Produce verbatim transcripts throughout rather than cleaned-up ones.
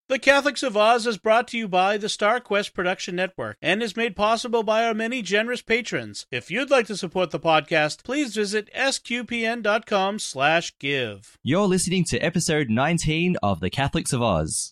The Catholics of Oz is brought to you by the Star Quest Production Network and is made possible by our many generous patrons. If you'd like to support the podcast, please visit sqpn.com slash give. You're listening to episode nineteen of The Catholics of Oz.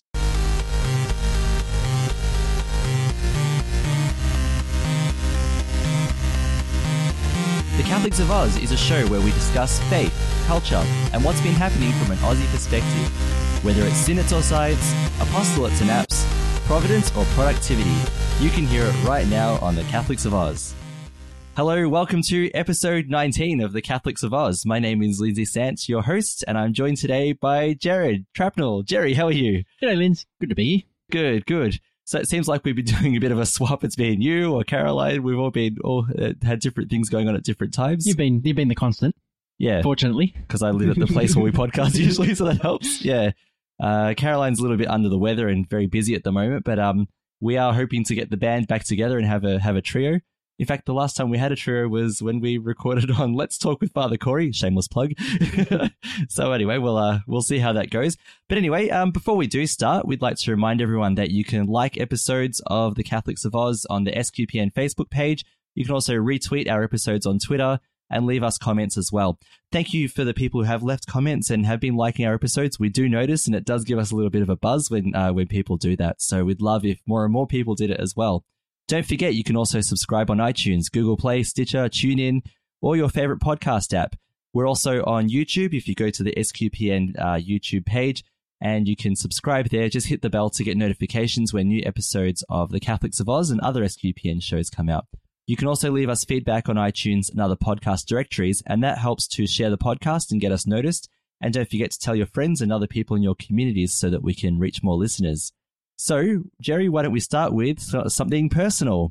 The Catholics of Oz is a show where we discuss faith, culture, and what's been happening from an Aussie perspective. Whether it's synods or sides, apostolates and apps, providence or productivity, you can hear it right now on The Catholics of Oz. Hello, welcome to episode nineteen of The Catholics of Oz. My name is Lindsay Sant, your host, and I'm joined today by Jared Trapnell. Jerry, how are you? G'day, Linz. Good to be here. Good, good. So it seems like we've been doing a bit of a swap. It's been you or Caroline. We've all been all uh, had different things going on at different times. You've been you've been the constant. Yeah. Fortunately. Because I live at the place where we podcast usually, so that helps. Yeah. Uh, Caroline's a little bit under the weather and very busy at the moment, but um, we are hoping to get the band back together and have a have a trio. In fact, the last time we had a trio was when we recorded on Let's Talk with Father Corey. Shameless plug. So anyway, we'll uh, we'll see how that goes. But anyway, um, before we do start, we'd like to remind everyone that you can like episodes of The Catholics of Oz on the S Q P N Facebook page. You can also retweet our episodes on Twitter and leave us comments as well. Thank you for the people who have left comments and have been liking our episodes. We do notice, and it does give us a little bit of a buzz when uh, when people do that. So we'd love if more and more people did it as well. Don't forget, you can also subscribe on iTunes, Google Play, Stitcher, TuneIn, or your favorite podcast app. We're also on YouTube. If you go to the S Q P N uh, YouTube page, and you can subscribe there, just hit the bell to get notifications when new episodes of The Catholics of Oz and other S Q P N shows come out. You can also leave us feedback on iTunes and other podcast directories, and that helps to share the podcast and get us noticed. And don't forget to tell your friends and other people in your communities so that we can reach more listeners. So, Jerry, why don't we start with something personal?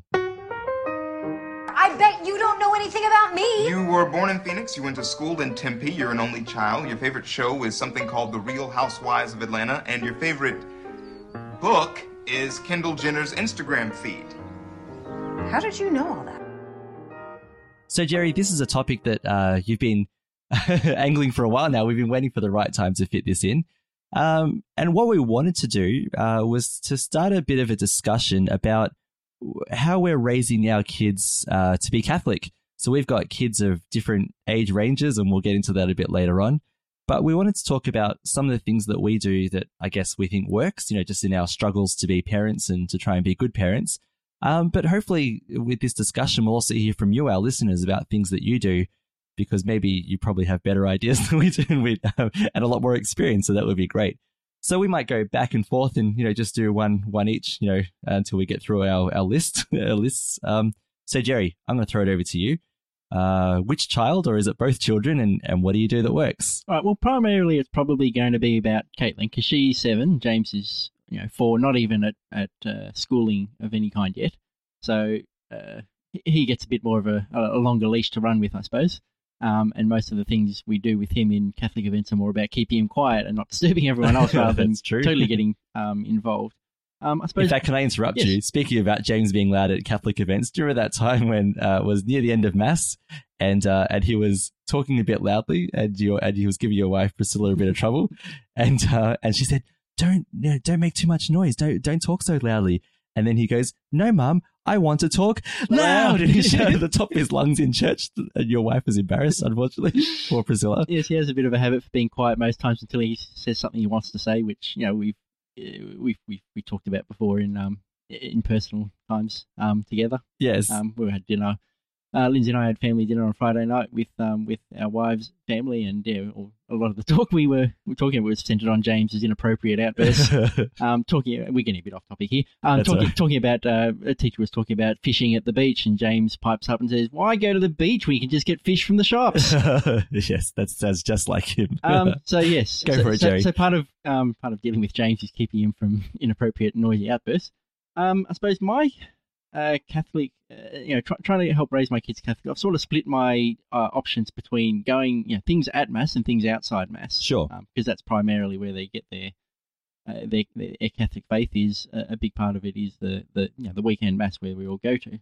I bet you don't know anything about me. You were born in Phoenix, you went to school in Tempe, you're an only child, your favorite show is something called The Real Housewives of Atlanta, and your favorite book is Kendall Jenner's Instagram feed. How did you know all that? So, Jerry, this is a topic that uh, you've been angling for a while now. We've been waiting for the right time to fit this in. Um, and what we wanted to do uh, was to start a bit of a discussion about how we're raising our kids uh, to be Catholic. So we've got kids of different age ranges, and we'll get into that a bit later on. But we wanted to talk about some of the things that we do that I guess we think works, you know, just in our struggles to be parents and to try and be good parents. Um, but hopefully with this discussion, we'll also hear from you, our listeners, about things that you do, because maybe you probably have better ideas than we do and, we, um, and a lot more experience. So that would be great. So we might go back and forth and, you know, just do one one each, you know, until we get through our, our list, our lists. Um, so, Jerry, I'm going to throw it over to you. Uh, which child, or is it both children, and, and what do you do that works? All right, well, primarily it's probably going to be about Caitlin, because she's seven. James is, you know, four, not even at, at uh, schooling of any kind yet. So uh, he gets a bit more of a, a longer leash to run with, I suppose. Um, and most of the things we do with him in Catholic events are more about keeping him quiet and not disturbing everyone else rather than true. totally getting um, involved. Um, I suppose. In fact, can I interrupt yes. you? Speaking about James being loud at Catholic events, do you remember that time when uh, it was near the end of Mass and uh, and he was talking a bit loudly and your and he was giving your wife Priscilla a bit of trouble, and uh, and she said, "Don't you know, don't make too much noise. Don't don't talk so loudly." And then he goes, "No, Mum, I want to talk loud." And he shouted at the top of his lungs in church. And your wife was embarrassed, unfortunately, poor Priscilla. Yes, he has a bit of a habit for being quiet most times until he says something he wants to say, which, you know, we've we've we've we talked about before in um in personal times um together. Yes, um we had dinner. Uh, Lindsay and I had family dinner on Friday night with um with our wives' family, and yeah, a lot of the talk we were, we were talking about was centered on James's inappropriate outbursts. um, talking, we're getting a bit off topic here. Um, talking right. talking about uh, a teacher was talking about fishing at the beach, and James pipes up and says, "Why go to the beach when you can just get fish from the shops?" Yes, that sounds just like him. um, so yes, go so, for it, so, Jerry. So part of um part of dealing with James is keeping him from inappropriate, noisy outbursts. Um, I suppose my uh, Catholic, uh, you know, try, trying to help raise my kids Catholic, I've sort of split my uh, options between going, you know, things at Mass and things outside Mass. Sure. Um, because that's primarily where they get their, uh, their, their Catholic faith is. Uh, a big part of it is the, the, you know, the weekend Mass where we all go to.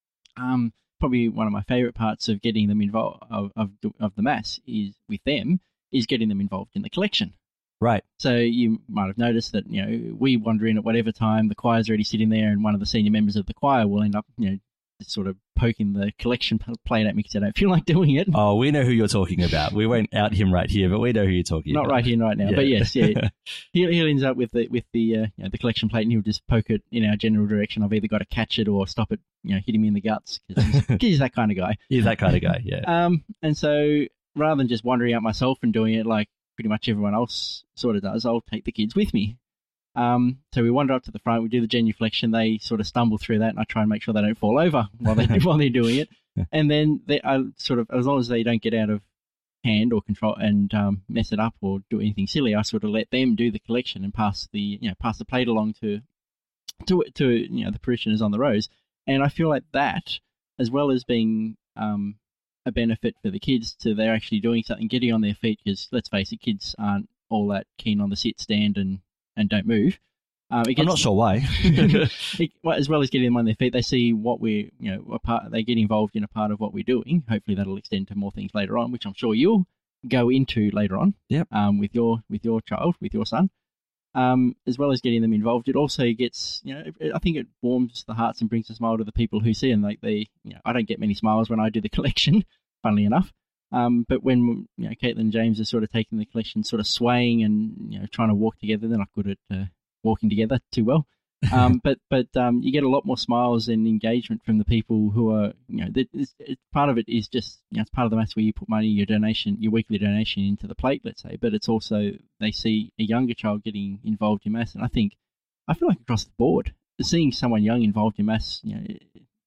Um, probably one of my favourite parts of getting them involved, of, of, of the Mass is with them, is getting them involved in the collection. Right. So you might have noticed that, you know, we wander in at whatever time, the choir's already sitting there, and one of the senior members of the choir will end up, you know, just sort of poking the collection plate at me because I don't feel like doing it. Oh, we know who you're talking about. We won't out him right here, but we know who you're talking Not about. Not right here and right now, Yeah. but yes, yeah. he'll, he'll end up with the with the uh, you know, the collection plate, and he'll just poke it in our general direction. I've either got to catch it or stop it, you know, hitting me in the guts because he's, he's that kind of guy. He's that kind of guy, yeah. Um, and so rather than just wandering out myself and doing it like pretty much everyone else sort of does, I'll take the kids with me. Um, so we wander up to the front, we do the genuflection, they sort of stumble through that, and I try and make sure they don't fall over while, they, while they're doing it. And then they I sort of, as long as they don't get out of hand or control and um, mess it up or do anything silly, I sort of let them do the collection and pass the, you know, pass the plate along to, to, to you know, the parishioners on the rows. And I feel like that, as well as being um, a benefit for the kids to they're actually doing something, getting on their feet, because let's face it, kids aren't all that keen on the sit, stand, and and don't move. Um, it gets, I'm not sure why. it, well, as well as getting them on their feet, they see what we're, you know, a part, they get involved in a part of what we're doing. Hopefully that'll extend to more things later on, which I'm sure you'll go into later on. Yep. Um, with your with your child, with your son. Um, as well as getting them involved, it also gets, you know, it, I think it warms the hearts and brings a smile to the people who see, and like they, you know, I don't get many smiles when I do the collection, funnily enough. Um, but when, you know, Caitlin and James are sort of taking the collection, sort of swaying and, you know, trying to walk together, they're not good at uh, walking together too well. Um, but but um, you get a lot more smiles and engagement from the people who are, you know, it's, it's, part of it is just, you know, it's part of the mass where you put money, your donation, your weekly donation into the plate, let's say, but it's also, they see a younger child getting involved in mass. And I think, I feel like across the board, seeing someone young involved in mass, you know,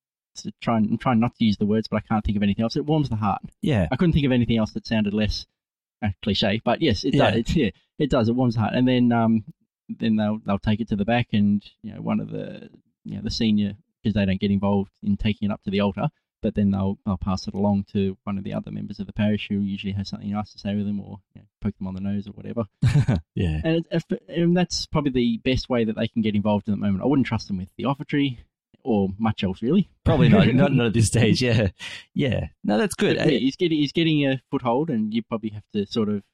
to try and, I'm trying not to use the words, but I can't think of anything else. It warms the heart. Yeah. I couldn't think of anything else that sounded less uh, cliche, but yes, it Yeah. does. It, yeah, it does. It warms the heart. And then, um, then they'll they'll take it to the back, and you know, one of the you know the senior, because they don't get involved in taking it up to the altar, but then they'll they'll pass it along to one of the other members of the parish who usually has something nice to say with them, or you know, poke them on the nose or whatever. Yeah. And, it, and that's probably the best way that they can get involved in the moment. I wouldn't trust them with the offertory or much else, really. Probably not, not, not at this stage. Yeah, yeah. No, that's good. But, yeah, he's getting he's getting a foothold, and you probably have to sort of.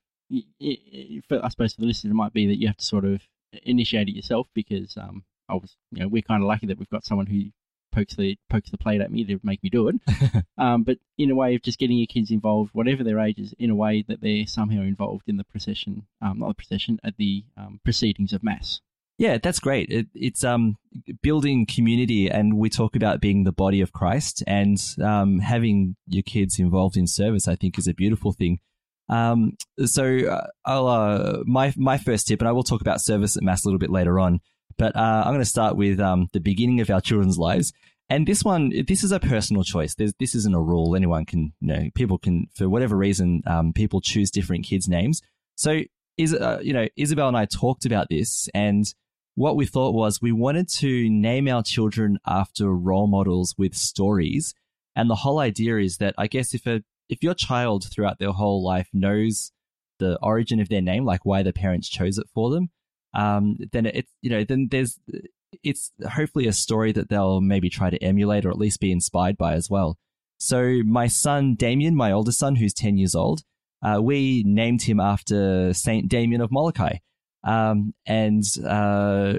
For, I suppose for the listener, it might be that you have to sort of initiate it yourself, because um, I was, you know, we're kind of lucky that we've got someone who pokes the pokes the plate at me to make me do it. um, but in a way of just getting your kids involved, whatever their ages, in a way that they're somehow involved in the procession, um, not the procession, at the um, proceedings of Mass. Yeah, that's great. It, it's um building community, and we talk about being the body of Christ, and um, having your kids involved in service, I think, is a beautiful thing. Um, so uh, I'll uh, my my first tip, and I will talk about service at Mass a little bit later on, but uh, I'm going to start with um the beginning of our children's lives. And this one, this is a personal choice. There's, this isn't a rule. Anyone can, you know, people can, for whatever reason, um, people choose different kids' names. So, is uh, you know, Isabel and I talked about this, and what we thought was we wanted to name our children after role models with stories. And the whole idea is that, I guess, if a if your child throughout their whole life knows the origin of their name, like why the parents chose it for them, um, then it's, you know, then there's, it's hopefully a story that they'll maybe try to emulate or at least be inspired by as well. So my son, Damien, my oldest son, who's ten years old, uh, we named him after Saint Damien of Molokai. Um, and, uh,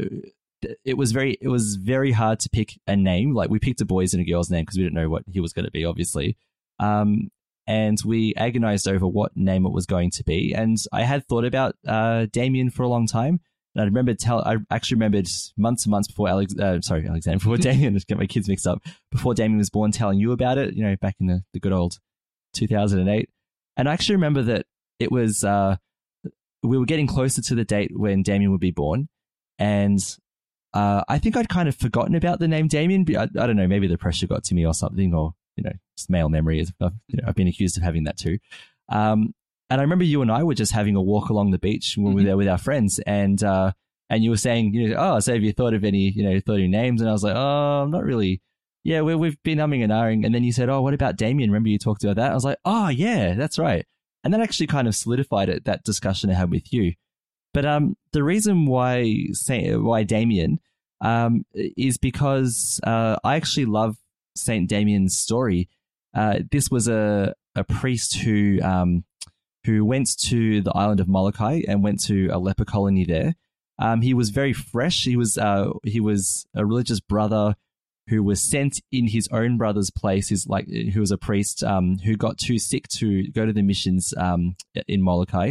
it was very, it was very hard to pick a name. Like, we picked a boy's and a girl's name because we didn't know what he was going to be, obviously. Um, and we agonized over what name it was going to be. And I had thought about, uh, Damien for a long time. And I remember tell, I actually remembered months and months before Alex, uh, sorry, Alexander, before Damien, just get my kids mixed up, before Damien was born, telling you about it, you know, back in the, the good old two thousand eight. And I actually remember that it was, uh, we were getting closer to the date when Damien would be born. And uh, I think I'd kind of forgotten about the name Damien. But I, I don't know, maybe the pressure got to me or something, or, you know, just male memory. Is, uh, you know, I've been accused of having that too. Um, and I remember you and I were just having a walk along the beach when we were there with our friends. And uh, and you were saying, you know, oh, so have you thought of any, you know, thought of any names? And I was like, oh, I'm not really. Yeah, we, we've been umming and ahhing. And then you said, oh, what about Damien? Remember you talked about that? I was like, oh, yeah, that's right. And that actually kind of solidified it, that discussion I had with you. But um, the reason why say, why Damien um, is because uh, I actually love Saint Damien's story. Uh, this was a, a priest who um, who went to the island of Molokai and went to a leper colony there. Um, he was very fresh. He was uh, he was a religious brother who was sent in his own brother's place. Is like who was a priest um, who got too sick to go to the missions um, in Molokai,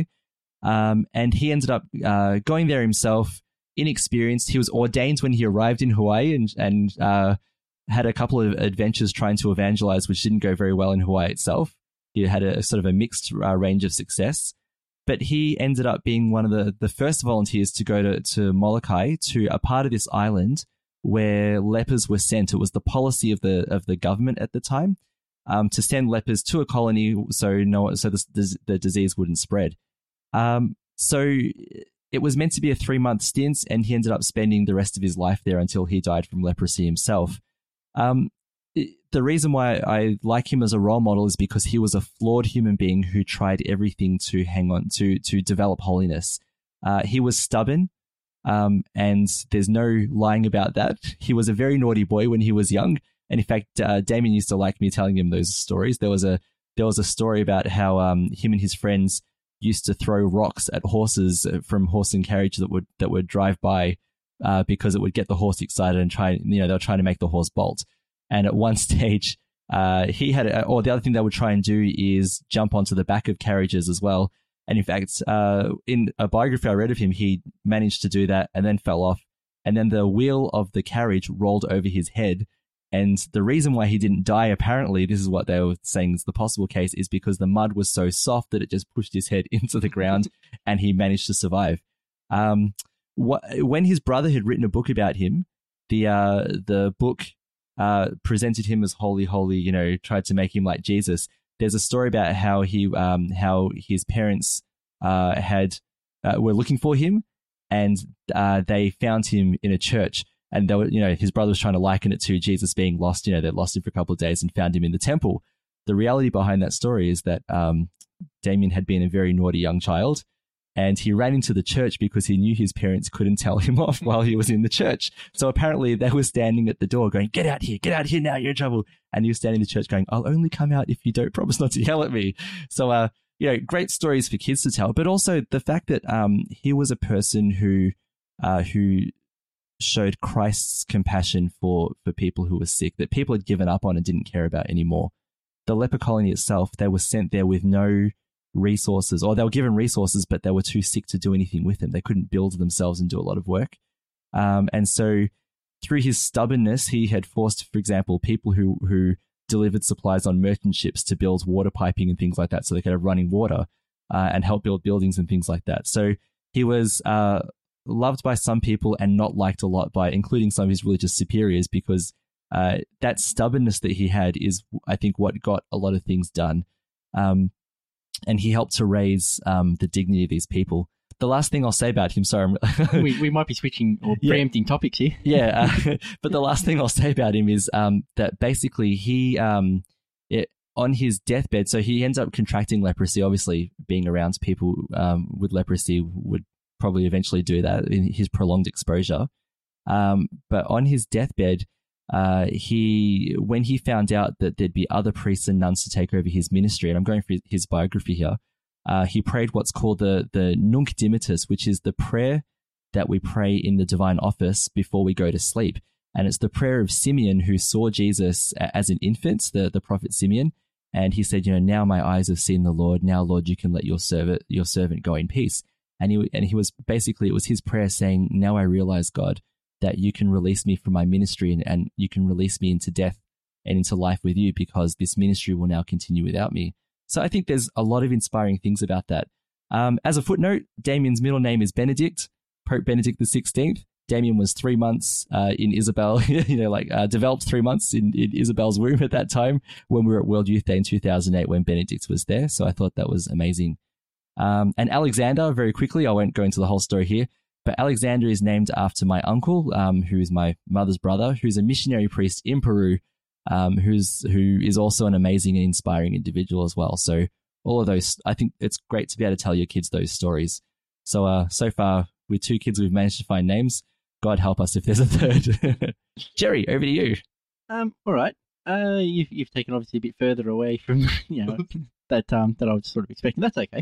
um, and he ended up uh, going there himself. Inexperienced, he was ordained when he arrived in Hawaii, and and uh, had a couple of adventures trying to evangelize, which didn't go very well in Hawaii itself. He had a sort of a mixed uh, range of success. But he ended up being one of the, the first volunteers to go to, to Molokai, to a part of this island where lepers were sent. It was the policy of the of the government at the time um, to send lepers to a colony so no so the, the disease wouldn't spread. Um, so it was meant to be a three-month stint, and he ended up spending the rest of his life there until he died from leprosy himself. Um, The reason why I like him as a role model is because he was a flawed human being who tried everything to hang on to to develop holiness. Uh, he was stubborn, um, and there's no lying about that. He was a very naughty boy when he was young, and in fact, uh, Damien used to like me telling him those stories. There was a there was a story about how um, him and his friends used to throw rocks at horses from horse and carriage that would that would drive by, uh, because it would get the horse excited and try. You know, they were trying to make the horse bolt. And at one stage, uh, he had, a, or the other thing they would try and do is jump onto the back of carriages as well. And in fact, uh, in a biography I read of him, he managed to do that and then fell off. And then the wheel of the carriage rolled over his head. And the reason why he didn't die, apparently, this is what they were saying is the possible case, is because the mud was so soft that it just pushed his head into the ground and he managed to survive. Um, what, when his brother had written a book about him, the uh, the book uh, presented him as holy, holy, you know, tried to make him like Jesus. There's a story about how he, um, how his parents uh, had uh, were looking for him, and uh, they found him in a church. And they were, you know, his brother was trying to liken it to Jesus being lost. You know, they lost him for a couple of days and found him in the temple. The reality behind that story is that um, Damien had been a very naughty young child, and he ran into the church because he knew his parents couldn't tell him off while he was in the church. So apparently they were standing at the door going, "Get out here, get out here now, you're in trouble." And he was standing in the church going, "I'll only come out if you don't promise not to yell at me." So, uh, you know, great stories for kids to tell, but also the fact that um, he was a person who, uh, who showed Christ's compassion for, for people who were sick, that people had given up on and didn't care about anymore. The leper colony itself, they were sent there with no resources, or they were given resources, but they were too sick to do anything with them. They couldn't build themselves and do a lot of work. Um, and so through his stubbornness, he had forced, for example, people who, who delivered supplies on merchant ships to build water piping and things like that so they could have running water uh, and help build buildings and things like that. So he was uh, loved by some people and not liked a lot by, including some of his religious superiors, because uh, that stubbornness that he had is, I think, what got a lot of things done. Um, and he helped to raise um, the dignity of these people. The last thing I'll say about him, sorry, I'm we, we might be switching or Yeah. preempting topics here. yeah, uh, but the last thing I'll say about him is um, that basically he, um, it, on his deathbed, so he ends up contracting leprosy. Obviously, being around people um, with leprosy would probably eventually do that in his prolonged exposure. Um, but on his deathbed, uh, he when he found out that there'd be other priests and nuns to take over his ministry, and I'm going through his biography here, uh, he prayed what's called the the Nunc Dimittis, which is the prayer that we pray in the divine office before we go to sleep. And it's the prayer of Simeon, who saw Jesus as an infant, the, the prophet Simeon. And he said, you know, "Now my eyes have seen the Lord. Now, Lord, you can let your servant, your servant go in peace." And he, and he was basically, it was his prayer saying, "Now I realize, God, that you can release me from my ministry and, and you can release me into death and into life with you, because this ministry will now continue without me." So I think there's a lot of inspiring things about that. Um, as a footnote, Damien's middle name is Benedict, Pope Benedict the sixteenth. Damien was three months uh, in Isabel, you know, like uh, developed three months in, in Isabel's womb at that time when we were at World Youth Day in two thousand eight when Benedict was there. So I thought that was amazing. Um, and Alexander, very quickly, I won't go into the whole story here, but Alexander is named after my uncle, um, who is my mother's brother, who's a missionary priest in Peru, um, who's who is also an amazing and inspiring individual as well. So all of those, I think it's great to be able to tell your kids those stories. So uh, so far, with two kids, we've managed to find names. God help us if there's a third. Jerry, over to you. Um, all right. Uh, you've you've taken obviously a bit further away from you know that um that I was sort of expecting. That's okay.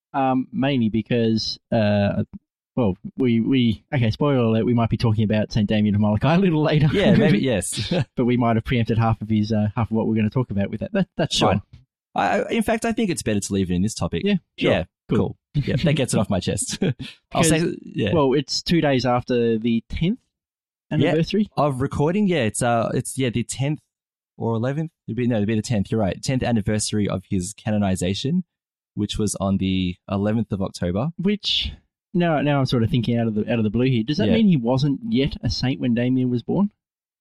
Um, mainly because, uh, well, we, we okay, spoiler alert, we might be talking about Saint Damien of Molokai a little later. Yeah, maybe, yes. But we might have preempted half of his, uh, half of what we're going to talk about with that. that that's Sure. fine. I, in fact, I think it's better to leave it in this topic. Yeah, sure. Yeah, cool. Cool. Yeah, that gets it off my chest. I'll say, yeah. Well, it's two days after the tenth anniversary. Yeah, of recording, yeah, it's uh, it's yeah, the tenth or eleventh. It'd be no, it'd be the tenth. You're right, tenth anniversary of his canonization, which was on the eleventh of October. Which now, now I'm sort of thinking out of the out of the blue here. Does that Yeah. mean he wasn't yet a saint when Damien was born?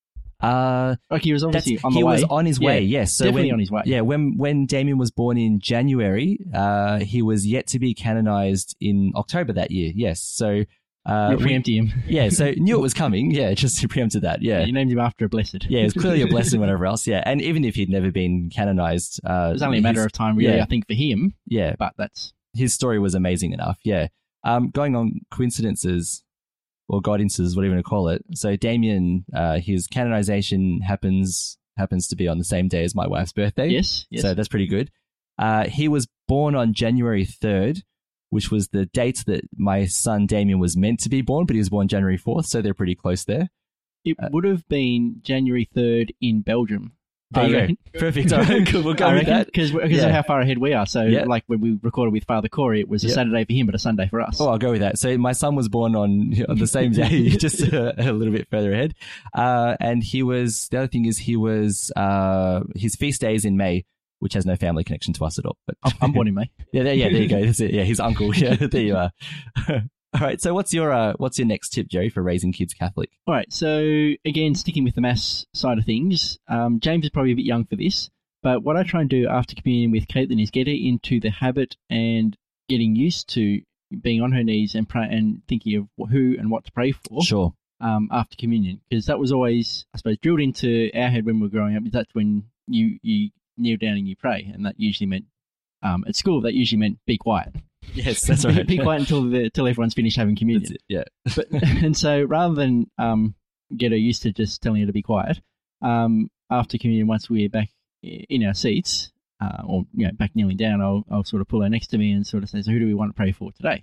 Uh, Like he was obviously that's, on the he way. was on his way. Yeah, Yes, so definitely when, on his way. Yeah, when when Damien was born in January, uh, he was yet to be canonized in October that year. Yes, so. Uh, You we- preempted him. yeah, so knew it was coming. Yeah, just preempted that. Yeah, You named him after a blessed. yeah, it was clearly a blessing. Whatever else. Yeah, and even if he'd never been canonized, uh, It was only a matter his- of time, really, yeah. I think, for him. Yeah, But that's his story was amazing enough. Yeah. Um, going on coincidences or godinces, whatever you want to call it. So Damien, uh, his canonization happens happens to be on the same day as my wife's birthday. yes, yes. So that's pretty good. Uh, he was born on January third, which was the date that my son Damien was meant to be born, but he was born January fourth, so they're pretty close there. it uh, would have been January third in Belgium. There I you reckon. go. Perfect. All right, cool. We'll go with that. Because Yeah. of how far ahead we are. So, Yeah. like when we recorded with Father Corey, it was a Yeah. Saturday for him, but a Sunday for us. Oh, I'll go with that. So my son was born on, on the same day, just a, a little bit further ahead. Uh, and he was, the other thing is he was, uh, his feast day is in May, which has no family connection to us at all. But I'm, I'm born in May. yeah, there, yeah, there you go. That's it. Yeah, his uncle. Yeah, there you are. All right. So what's your, uh, what's your next tip, Jerry, for raising kids Catholic? All right. So, again, sticking with the mass side of things, um, James is probably a bit young for this, but what I try and do after communion with Caitlin is get her into the habit and getting used to being on her knees and pray and thinking of who and what to pray for. Sure. Um, after communion, because that was always, I suppose, drilled into our head when we were growing up. That's when you you kneel down and you pray, and that usually meant um, at school. That usually meant be quiet. Yes, that's right. be quiet until the until everyone's finished having communion. That's it. Yeah. But and so rather than um, get her used to just telling her to be quiet, um, after communion, once we're back in our seats, uh, or you know back kneeling down, I'll I'll sort of pull her next to me and sort of say, "So who do we want to pray for today?"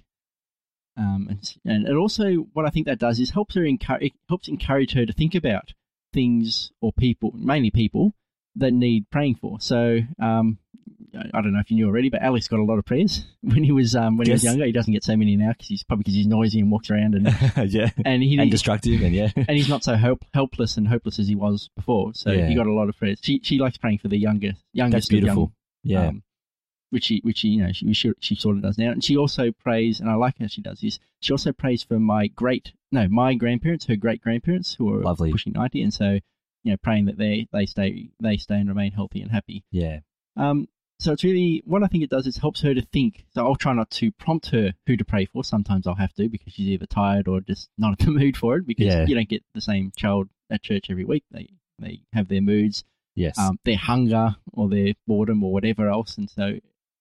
Um, and, and it also, what I think that does is helps her encourage, helps encourage her to think about things or people, mainly people, that need praying for. So, um, I don't know if you knew already, but Alex got a lot of prayers when he was um, when he was Yes. younger. He doesn't get so many now because he's probably because he's noisy and walks around and yeah. and he And destructive, and yeah. and he's not so help, helpless and hopeless as he was before. So Yeah. he got a lot of prayers. She she likes praying for the younger youngest. That's beautiful. Of Yeah. young, um, which she which she you know she she, she sort of does now, and she also prays, and I like how she does this. She also prays for my great no my grandparents, her great grandparents who are Lovely. pushing ninety, and so you know praying that they they stay they stay and remain healthy and happy. Yeah. Um, so it's really, what I think it does is helps her to think. So I'll try not to prompt her who to pray for. Sometimes I'll have to because she's either tired or just not in the mood for it, because Yeah. you don't get the same child at church every week. They they have their moods, Yes. um, their hunger or their boredom or whatever else. And so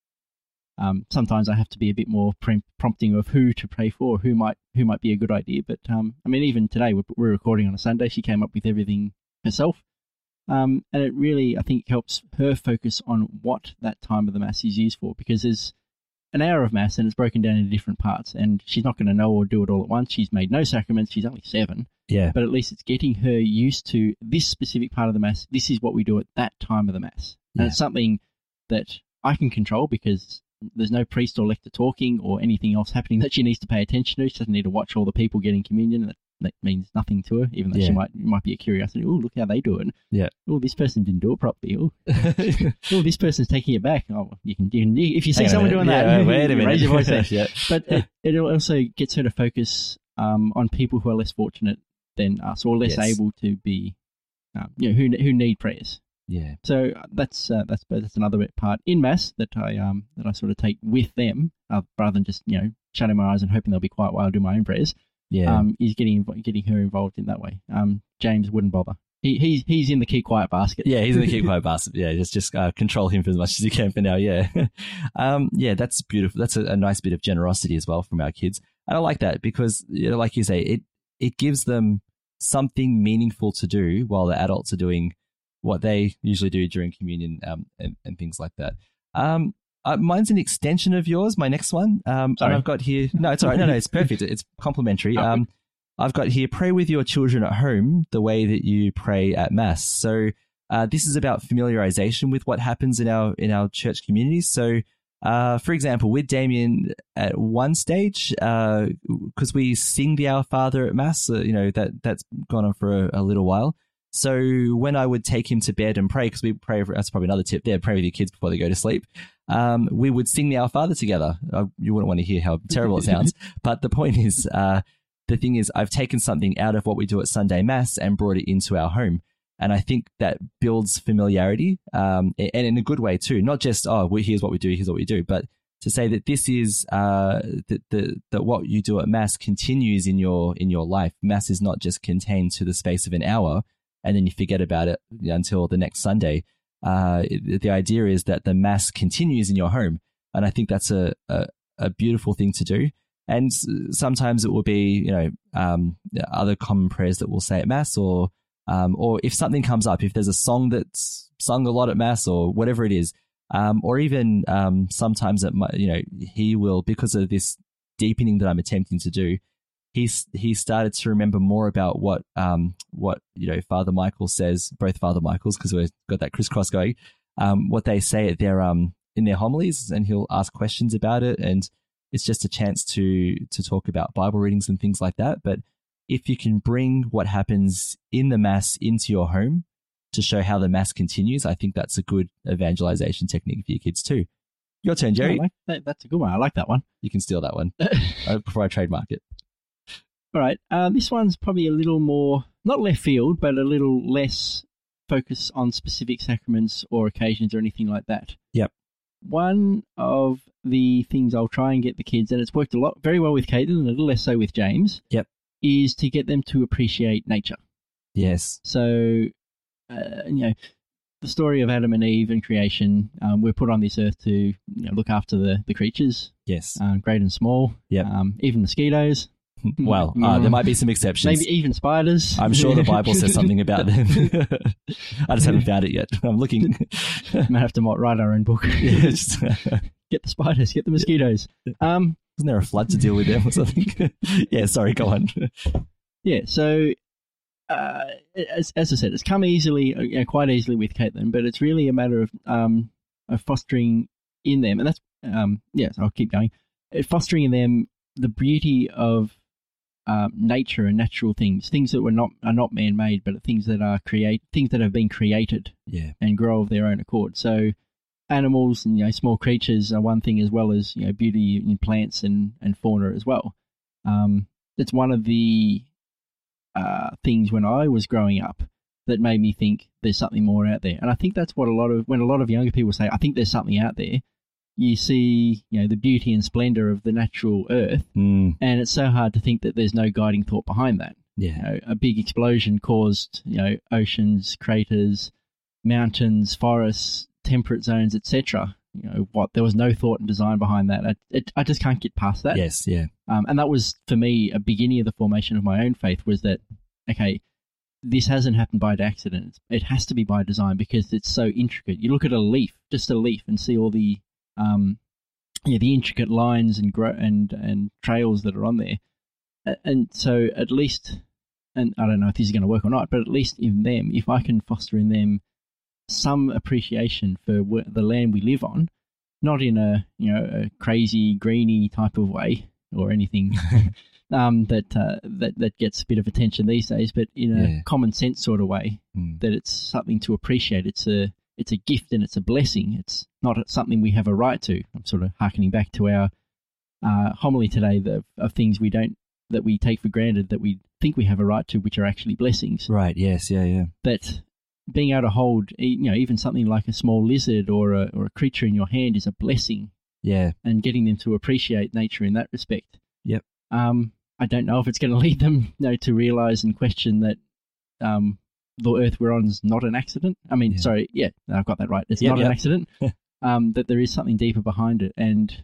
um, sometimes I have to be a bit more prom- prompting of who to pray for, who might who might be a good idea. But um, I mean, even today, we're, we're recording on a Sunday. She came up with everything herself. Um, and it really, I think, helps her focus on what that time of the Mass is used for, because there's an hour of Mass and it's broken down into different parts, and she's not going to know or do it all at once. She's made no sacraments. She's only seven. yeah. But at least it's getting her used to this specific part of the Mass. This is what we do at that time of the Mass. And Yeah. it's something that I can control because there's no priest or lector talking or anything else happening that she needs to pay attention to. She doesn't need to watch all the people getting communion. That, that means nothing to her, even though Yeah. she might might be a curiosity. Oh, look how they do it. Yeah. Oh, this person didn't do it properly. Oh, oh this person's taking it back. Oh, you can, you can if you see Hang on a someone minute. doing that, Yeah, wait a minute. raise your voice there. Yeah. But it, it also gets her to focus um, on people who are less fortunate than us, or less Yes. able to be, um, you know, who who need prayers. Yeah. So that's uh, that's that's another bit part in Mass that I um that I sort of take with them, uh, rather than just you know shutting my eyes and hoping they'll be quiet while I do my own prayers. Yeah. Um, is getting inv- getting her involved in that way. Um, James wouldn't bother. He he's he's in the keep quiet basket. Yeah, he's in the keep quiet basket. Yeah, just just uh, control him for as much as you can for now. Yeah, um, yeah, that's beautiful. That's a, a nice bit of generosity as well from our kids, and I like that because, you know, like you say, it it gives them something meaningful to do while the adults are doing what they usually do during communion, um, and and things like that. Um, uh, mine's an extension of yours. My next one. Um, Sorry. and I've got here. No, it's all right. No, no, it's perfect. It's complimentary. Oh. Um, I've got here, pray with your children at home the way that you pray at Mass. So uh, this is about familiarization with what happens in our in our church communities. So, uh, for example, with Damien at one stage, because uh, we sing the Our Father at Mass, uh, you know, that, that's gone on for a, a little while. So when I would take him to bed and pray, because we pray, that's probably another tip there, pray with your kids before they go to sleep. Um, we would sing the Our Father together. Uh, you wouldn't want to hear how terrible it sounds. But the point is, uh, the thing is, I've taken something out of what we do at Sunday Mass and brought it into our home. And I think that builds familiarity, um, and in a good way too. Not just, oh, well, here's what we do, here's what we do, but to say that this is uh, that the that what you do at Mass continues in your in your life. Mass is not just contained to the space of an hour, and then you forget about it until the next Sunday. Uh, the idea is that the Mass continues in your home, and I think that's a a, a beautiful thing to do. And sometimes it will be, you know, um, other common prayers that we'll say at Mass, or um, or if something comes up, if there's a song that's sung a lot at Mass, or whatever it is, um, or even um, sometimes it might, you know, he will, because of this deepening that I'm attempting to do, he's he started to remember more about what um what you know Father Michael says, both Father Michaels, because we've got that crisscross going, um, what they say at their um in their homilies, and he'll ask questions about it, and it's just a chance to to talk about Bible readings and things like that. But if you can bring what happens in the Mass into your home to show how the Mass continues, I think that's a good evangelization technique for your kids too. Your turn, Jerry. I like that. That's a good one. I like that one. You can steal that one uh, before I trademark it. All right. Uh, this one's probably a little more, not left field, but a little less focus on specific sacraments or occasions or anything like that. Yep. One of the things I'll try and get the kids, and it's worked a lot, very well with Caitlin and a little less so with James, Yep. is to get them to appreciate nature. Yes. So, uh, you know, the story of Adam and Eve and creation, um, we're put on this earth to, you know, look after the, the creatures, Yes. uh, great and small, Yep. um, even mosquitoes. Well, uh, there might be some exceptions. Maybe even spiders. I'm sure the Bible says something about them. I just haven't found it yet. I'm looking. Might have to write our own book. Yeah, just, Get the spiders, get the mosquitoes. Um, Wasn't there a flood to deal with them or something? Yeah, sorry, go on. yeah, so uh, as, as I said, it's come easily, you know, quite easily with Caitlin, but it's really a matter of, um, of fostering in them, and that's, um, yeah, so I'll keep going, uh, fostering in them the beauty of um, nature and natural things, things that were not are not man-made, but things that are create things that have been created Yeah. and grow of their own accord. So animals and, you know, small creatures are one thing, as well as, you know, beauty in plants and, and fauna as well. Um, it's one of the uh, things when I was growing up that made me think there's something more out there. And I think that's what a lot of when a lot of younger people say, I think there's something out there. You see, you know, the beauty and splendor of the natural earth, Mm, and it's so hard to think that there's no guiding thought behind that. You yeah. know, a big explosion caused, you know, oceans, craters, mountains, forests, temperate zones, et cetera. You know, what there was no thought and design behind that. I, it, I just can't get past that. Yes, yeah. Um, and that was for me a beginning of the formation of my own faith. Was that okay? This hasn't happened by accident. It has to be by design because it's so intricate. You look at a leaf, just a leaf, and see all the um, yeah, the intricate lines and gro- and and trails that are on there. And so at least, and I don't know if this is going to work or not, but at least in them, if I can foster in them some appreciation for wh- the land we live on, not in a, you know, a crazy greeny type of way or anything um, that uh, that that gets a bit of attention these days, but in a Yeah. common sense sort of way, Mm. that it's something to appreciate. It's a it's a gift and it's a blessing. It's not something we have a right to. I'm sort of hearkening back to our uh, homily today the, of things we don't that we take for granted that we think we have a right to, which are actually blessings. Right, yes, yeah, yeah. That being able to hold, e- you know, even something like a small lizard or a or a creature in your hand is a blessing, Yeah, and getting them to appreciate nature in that respect. Yep. Um, I don't know if it's going to lead them, you know, to realize and question that um, the earth we're on is not an accident. I mean, Yeah. sorry, yeah, I've got that right. It's Yep, not yep. an accident. um, that there is something deeper behind it, and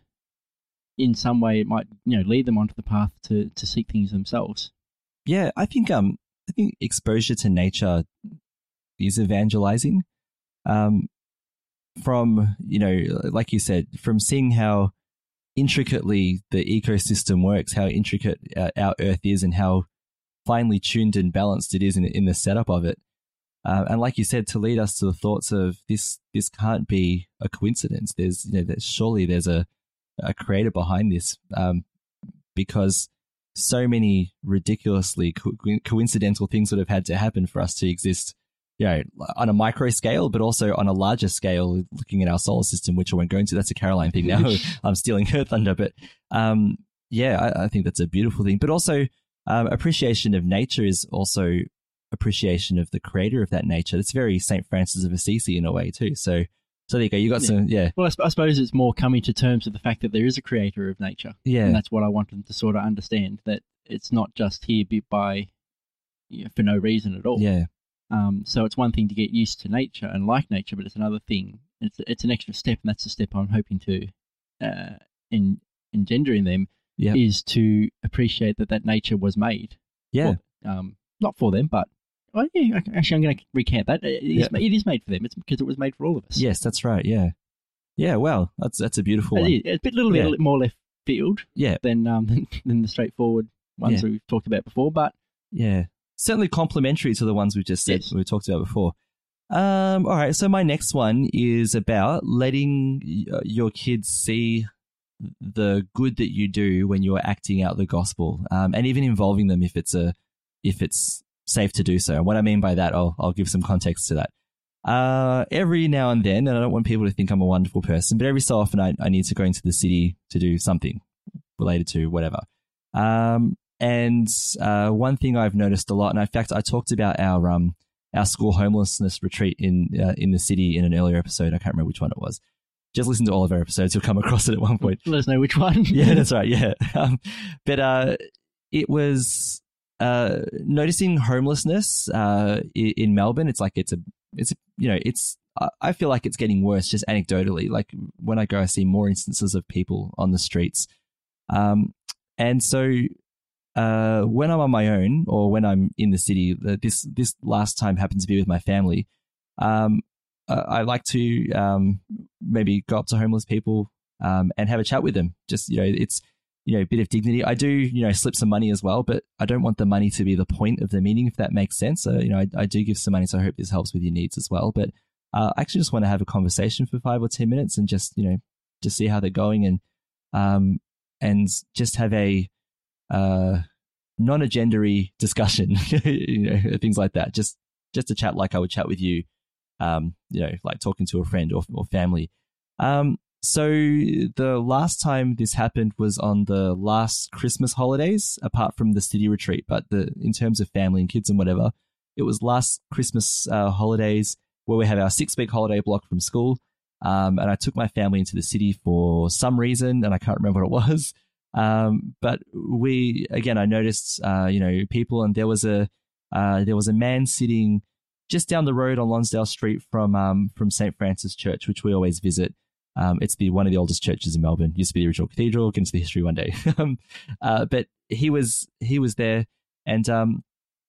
in some way, it might, you know, lead them onto the path to to seek things themselves. Yeah, I think um I think exposure to nature is evangelizing. Um from, you know, like you said, from seeing how intricately the ecosystem works, how intricate uh, our Earth is, and how finely tuned and balanced it is in, in the setup of it. Uh, and like you said, to lead us to the thoughts of this, this can't be a coincidence. There's, you know, there's, surely there's a, a creator behind this, um, because so many ridiculously co- coincidental things would have had to happen for us to exist, you know, on a micro scale, but also on a larger scale, looking at our solar system, which I won't go into. That's a Caroline thing now. I'm stealing her thunder, but um, yeah, I, I think that's a beautiful thing. But also, um, appreciation of nature is also appreciation of the creator of that nature. It's very Saint Francis of Assisi in a way too. So, so there you go. You got yeah. some, yeah. Well, I, sp- I suppose it's more coming to terms with the fact that there is a creator of nature. Yeah. And that's what I want them to sort of understand, that it's not just here by, you know, for no reason at all. Yeah. Um, so it's one thing to get used to nature and like nature, but it's another thing. It's it's an extra step, and that's the step I'm hoping to uh, in, engender in them, yep. is to appreciate that that nature was made. Yeah. For, um, not for them, but well, yeah, actually, I'm going to recant that. It is, yep. it is made for them. It's because it was made for all of us. Yes, that's right. Yeah. Yeah. Well, that's that's a beautiful it one. Is. It's a little yeah. bit more left field. Yeah. Than um than, than the straightforward ones yeah. we've talked about before, but yeah. Certainly complementary to the ones we just said, yes. we talked about before. Um, all right, so my next one is about letting your kids see the good that you do when you're acting out the gospel, um, and even involving them if it's a if it's safe to do so. And what I mean by that, I'll I'll give some context to that. Uh, every now and then, and I don't want people to think I'm a wonderful person, but every so often I, I need to go into the city to do something related to whatever. Um, And uh, one thing I've noticed a lot, and in fact, I talked about our um our school homelessness retreat in uh, in the city in an earlier episode. I can't remember which one it was. Just listen to all of our episodes; you'll come across it at one point. Let us know which one. Yeah, that's right. Yeah, um, but uh, it was uh, noticing homelessness uh, in, in Melbourne. It's like it's a it's a, you know it's I feel like it's getting worse just anecdotally. Like when I go, I see more instances of people on the streets, um, and so. Uh, when I'm on my own or when I'm in the city, uh, this this last time happened to be with my family. Um, uh, I like to um, maybe go up to homeless people um, and have a chat with them. Just you know, it's you know a bit of dignity. I do you know slip some money as well, but I don't want the money to be the point of the meeting, if that makes sense. So you know, I, I do give some money, so I hope this helps with your needs as well. But uh, I actually just want to have a conversation for five or ten minutes and just you know just see how they're going and um and just have a Uh, non-agendery discussion, you know, things like that. Just, just a chat like I would chat with you, um, you know, like talking to a friend or, or family. Um, so the last time this happened was on the last Christmas holidays, apart from the city retreat. But the in terms of family and kids and whatever, it was last Christmas uh, holidays where we have our six-week holiday block from school. Um, and I took my family into the city for some reason, and I can't remember what it was. Um, but we, again, I noticed, uh, you know, people, and there was a, uh, there was a man sitting just down the road on Lonsdale Street from, um, from Saint Francis Church, which we always visit. Um, it's the, one of the oldest churches in Melbourne. Used to be the original cathedral. Get into the history one day. uh, but he was, he was there, and, um,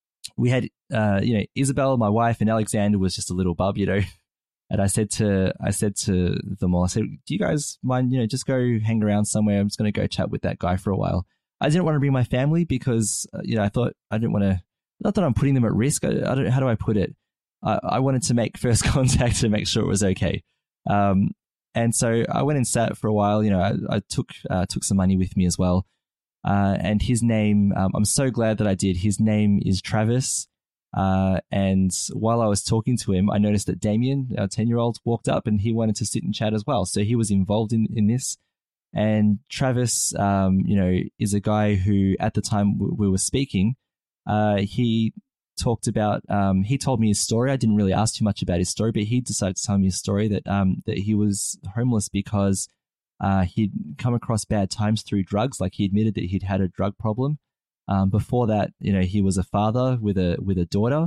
we had, uh, you know, Isabel, my wife, and Alexander was just a little bub, you know. And I said to I said to them all, I said, do you guys mind, you know, just go hang around somewhere? I'm just going to go chat with that guy for a while. I didn't want to bring my family because, uh, you know, I thought I didn't want to, not that I'm putting them at risk. I, I don't, how do I put it? I, I wanted to make first contact to make sure it was okay. Um, and so I went and sat for a while. You know, I, I took uh, took some money with me as well. Uh, and his name, um, I'm so glad that I did. His name is Travis. Uh, and while I was talking to him, I noticed that Damien, our ten-year-old, walked up and he wanted to sit and chat as well. So he was involved in, in this. And Travis, um, you know, is a guy who, at the time we were speaking, uh, he talked about, um, he told me his story. I didn't really ask too much about his story, but he decided to tell me his story that, um, that he was homeless because, uh, he'd come across bad times through drugs. Like he admitted that he'd had a drug problem. Um, before that, you know, he was a father with a with a daughter.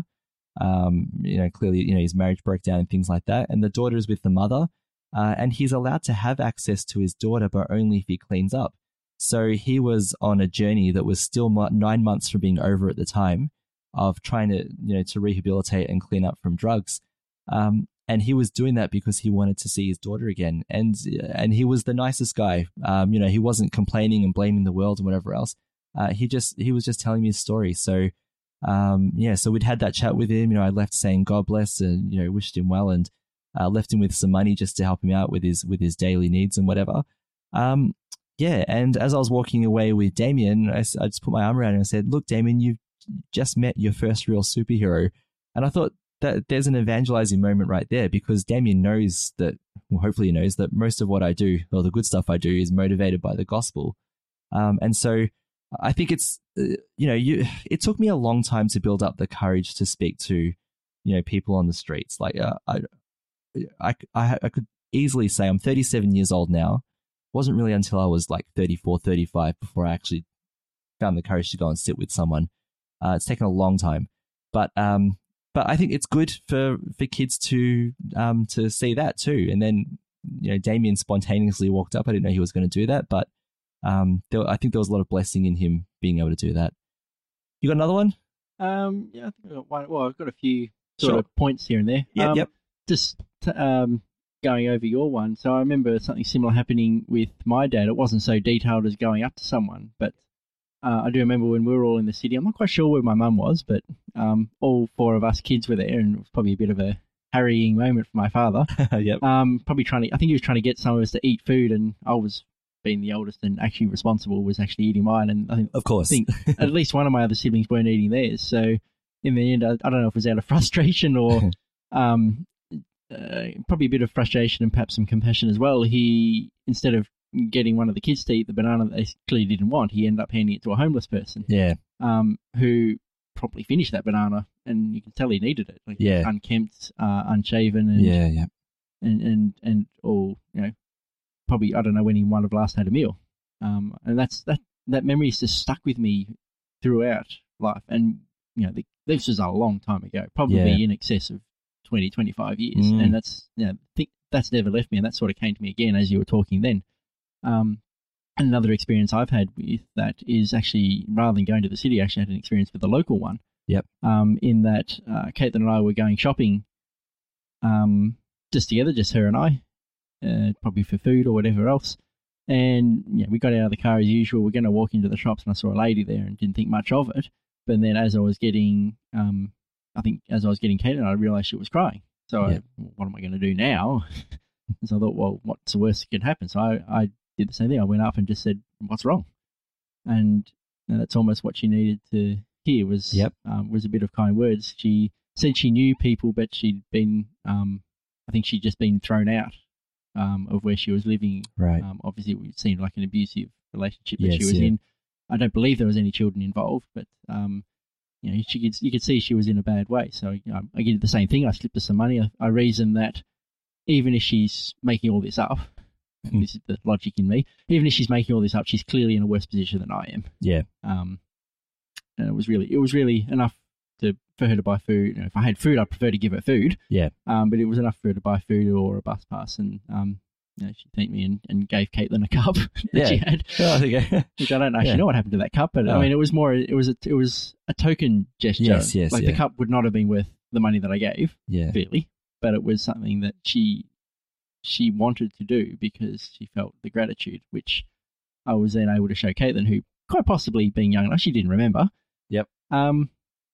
Um, you know, clearly, you know, his marriage broke down and things like that. And the daughter is with the mother, uh, and he's allowed to have access to his daughter, but only if he cleans up. So he was on a journey that was still nine months from being over at the time of trying to, you know, to rehabilitate and clean up from drugs. Um, and he was doing that because he wanted to see his daughter again, and and he was the nicest guy. Um, you know, he wasn't complaining and blaming the world and whatever else. Uh, he just he was just telling me his story. So, um, yeah, so we'd had that chat with him. You know, I left saying God bless and you know wished him well, and uh, left him with some money just to help him out with his with his daily needs and whatever. Um, yeah, and as I was walking away with Damien, I, I just put my arm around him and said, "Look, Damien, you've just met your first real superhero," and I thought that there's an evangelizing moment right there, because Damien knows that, well, hopefully he knows that most of what I do, or the good stuff I do, is motivated by the gospel. Um, and so I think it's, uh, you know, you, it took me a long time to build up the courage to speak to, you know, people on the streets. Like, uh, I, I, I, I could easily say I'm thirty-seven years old now. It wasn't really until I was like thirty-four, thirty-five before I actually found the courage to go and sit with someone. Uh, it's taken a long time, but, um, But I think it's good for, for kids to um to see that too. And then, you know, Damien spontaneously walked up. I didn't know he was going to do that, but um, there, I think there was a lot of blessing in him being able to do that. You got another one? Um, yeah, I think I got one. Well, I've got a few sort Sure. of points here and there. Yep, um, yep. Just t- um, going over your one. So I remember something similar happening with my dad. It wasn't so detailed as going up to someone, but uh, I do remember when we were all in the city. I'm not quite sure where my mum was, but um, all four of us kids were there, and it was probably a bit of a harrying moment for my father. Yep. Um, probably trying to, I think he was trying to get some of us to eat food, and I was, being the oldest and actually responsible, was actually eating mine. And I think, Of course. I think at least one of my other siblings weren't eating theirs. So in the end, I, I don't know if it was out of frustration or um, uh, probably a bit of frustration and perhaps some compassion as well. He, instead of getting one of the kids to eat the banana that they clearly didn't want, he ended up handing it to a homeless person. Yeah. Um, who probably finished that banana, and you can tell he needed it. Like, Yeah. unkempt, uh, unshaven, and Yeah, yeah. and and and all, you know, probably, I don't know when he might have last had a meal. Um, and that's that that memory's just stuck with me throughout life. And you know, the, this was a long time ago, probably Yeah. in excess of twenty, twenty-five years, Mm. and that's, you know, I think that's never left me. And that sort of came to me again as you were talking then. Um, another experience I've had with that is actually, rather than going to the city, I actually had an experience with the local one. Yep. Um, in that uh, Caitlin and I were going shopping, um, just together, just her and I, uh, probably for food or whatever else. And yeah, we got out of the car as usual. We're going to walk into the shops, and I saw a lady there and didn't think much of it. But then, as I was getting, um, I think as I was getting Caitlin, I realised she was crying. So, Yeah. I, what am I going to do now? And so I thought, well, what's the worst that could happen? So I, I did the same thing. I went up and just said, "What's wrong?" And, and that's almost what she needed to hear was Yep. um, was a bit of kind words. She said she knew people, but she'd been, um, I think she'd just been thrown out um, of where she was living. Right. Um, obviously, it seemed like an abusive relationship that Yes, she was yeah. in. I don't believe there was any children involved, but um, you know, she could, you could see she was in a bad way. So you know, I did the same thing. I slipped her some money. I, I reasoned that even if she's making all this up, Hmm. this is the logic in me, even if she's making all this up, she's clearly in a worse position than I am. Yeah. Um, and it was really, it was really enough to for her to buy food. You know, if I had food, I'd prefer to give her food. Yeah. Um, but it was enough for her to buy food or a bus pass, and um, you know, she thanked me and, and gave Caitlin a cup that Yeah. she had, Oh, I think, which I don't actually Yeah. know what happened to that cup. But Oh. I mean, it was more, it was a, it was a token gesture. Yes, yes, Like yeah. the cup would not have been worth the money that I gave, yeah. clearly, but it was something that she she wanted to do because she felt the gratitude, which I was then able to show Caitlin, who quite possibly, being young enough, she didn't remember. Yep. Um.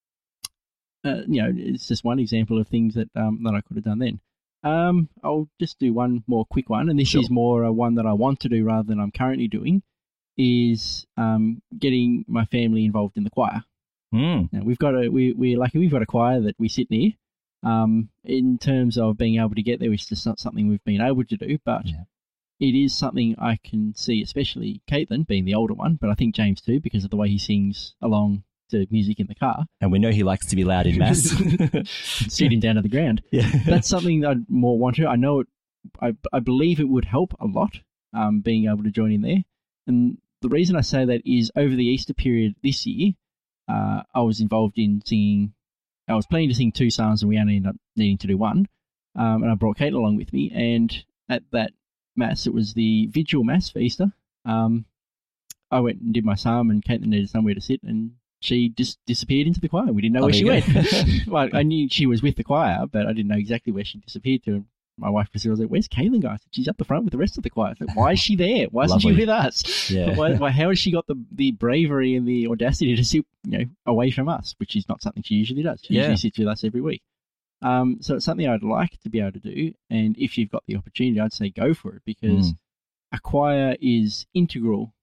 Uh, you know, it's just one example of things that um that I could have done then. Um, I'll just do one more quick one, and this Sure. is more uh, one that I want to do rather than I'm currently doing, is um getting my family involved in the choir. Mm. Now, we've got a we we're lucky we've got a choir that we sit near. Um, in terms of being able to get there, it's just not something we've been able to do, but Yeah. it is something I can see, especially Caitlin being the older one, but I think James too, because of the way he sings along to music in the car. And we know he likes to be loud in mass. Suit him down to the ground. Yeah. That's something that I'd more want to. I know it. I I believe it would help a lot. Um, being able to join in there, and the reason I say that is over the Easter period this year, uh, I was involved in singing. I was planning to sing two psalms, and we only ended up needing to do one. Um, and I brought Kate along with me, and at that mass, it was the vigil mass for Easter. Um, I went and did my psalm, and Caitlin needed somewhere to sit, and she just disappeared into the choir. We didn't know Oh, where there she you went. Well, I knew she was with the choir, but I didn't know exactly where she disappeared to. And my wife Priscilla was like, "Where's Kaylin, guys?" She's up the front with the rest of the choir. Like, why is she there? Why isn't Lovely. she with us? Yeah. Why, why, how has she got the, the bravery and the audacity to sit, you know, away from us, which is not something she usually does. She Yeah. usually sits with us every week. Um, so it's something I'd like to be able to do. And if you've got the opportunity, I'd say go for it, because Mm. a choir is integral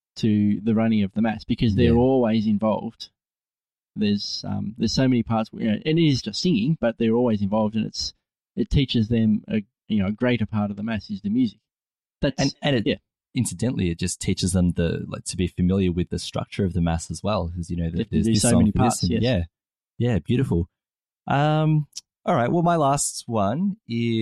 to the running of the Mass, because they're Yeah. always involved. There's um, there's so many parts, where, you know, and it is just singing, but they're always involved, and it's it teaches them a you know a greater part of the Mass is the music. That's And and it yeah. incidentally, it just teaches them the like to be familiar with the structure of the Mass as well, because you know They have that to there's do this so song many for this parts, and- yes. Yeah, yeah, beautiful. Um, all right. Well, my last one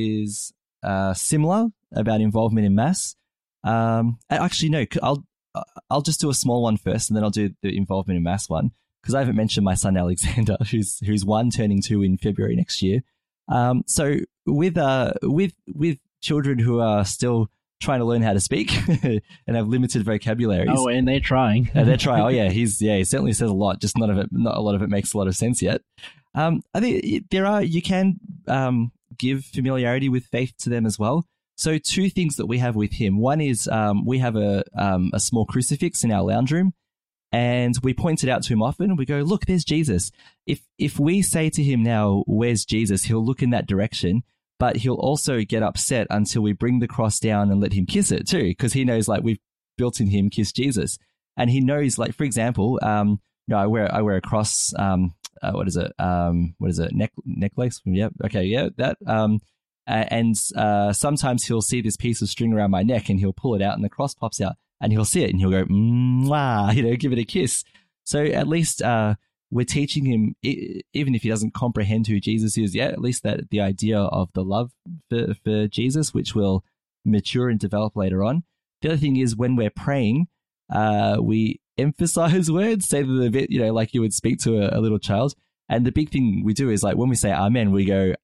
is uh similar about involvement in Mass. Um, actually, no, I'll I'll just do a small one first, and then I'll do the involvement in Mass one, because I haven't mentioned my son Alexander, who's who's one turning two in February next year. Um, so with uh with with children who are still trying to learn how to speak and have limited vocabularies. Oh, and they're trying. Uh, they're trying. Oh yeah, he's yeah. He certainly says a lot. Just none of it. Not a lot of it makes a lot of sense yet. Um, I think there are. You can um give familiarity with faith to them as well. So two things that we have with him. One is um we have a um a small crucifix in our lounge room, and we point it out to him often. And we go, look, there's Jesus. If if we say to him now, where's Jesus? He'll look in that direction. But he'll also get upset until we bring the cross down and let him kiss it too, because he knows like we've built in him kiss Jesus, and he knows like for example, um, you know, I wear I wear a cross. Um, uh, what is it? Um, what is it? Neck necklace? Yeah, okay, yeah, that. Um, uh, and uh, sometimes he'll see this piece of string around my neck, and he'll pull it out, and the cross pops out, and he'll see it, and he'll go, mwah, you know, give it a kiss. So at least uh, we're teaching him, even if he doesn't comprehend who Jesus is yet, at least that the idea of the love for, for Jesus, which will mature and develop later on. The other thing is when we're praying, uh, we emphasize words, say them a bit, you know, like you would speak to a, a little child. And the big thing we do is like when we say amen, we go,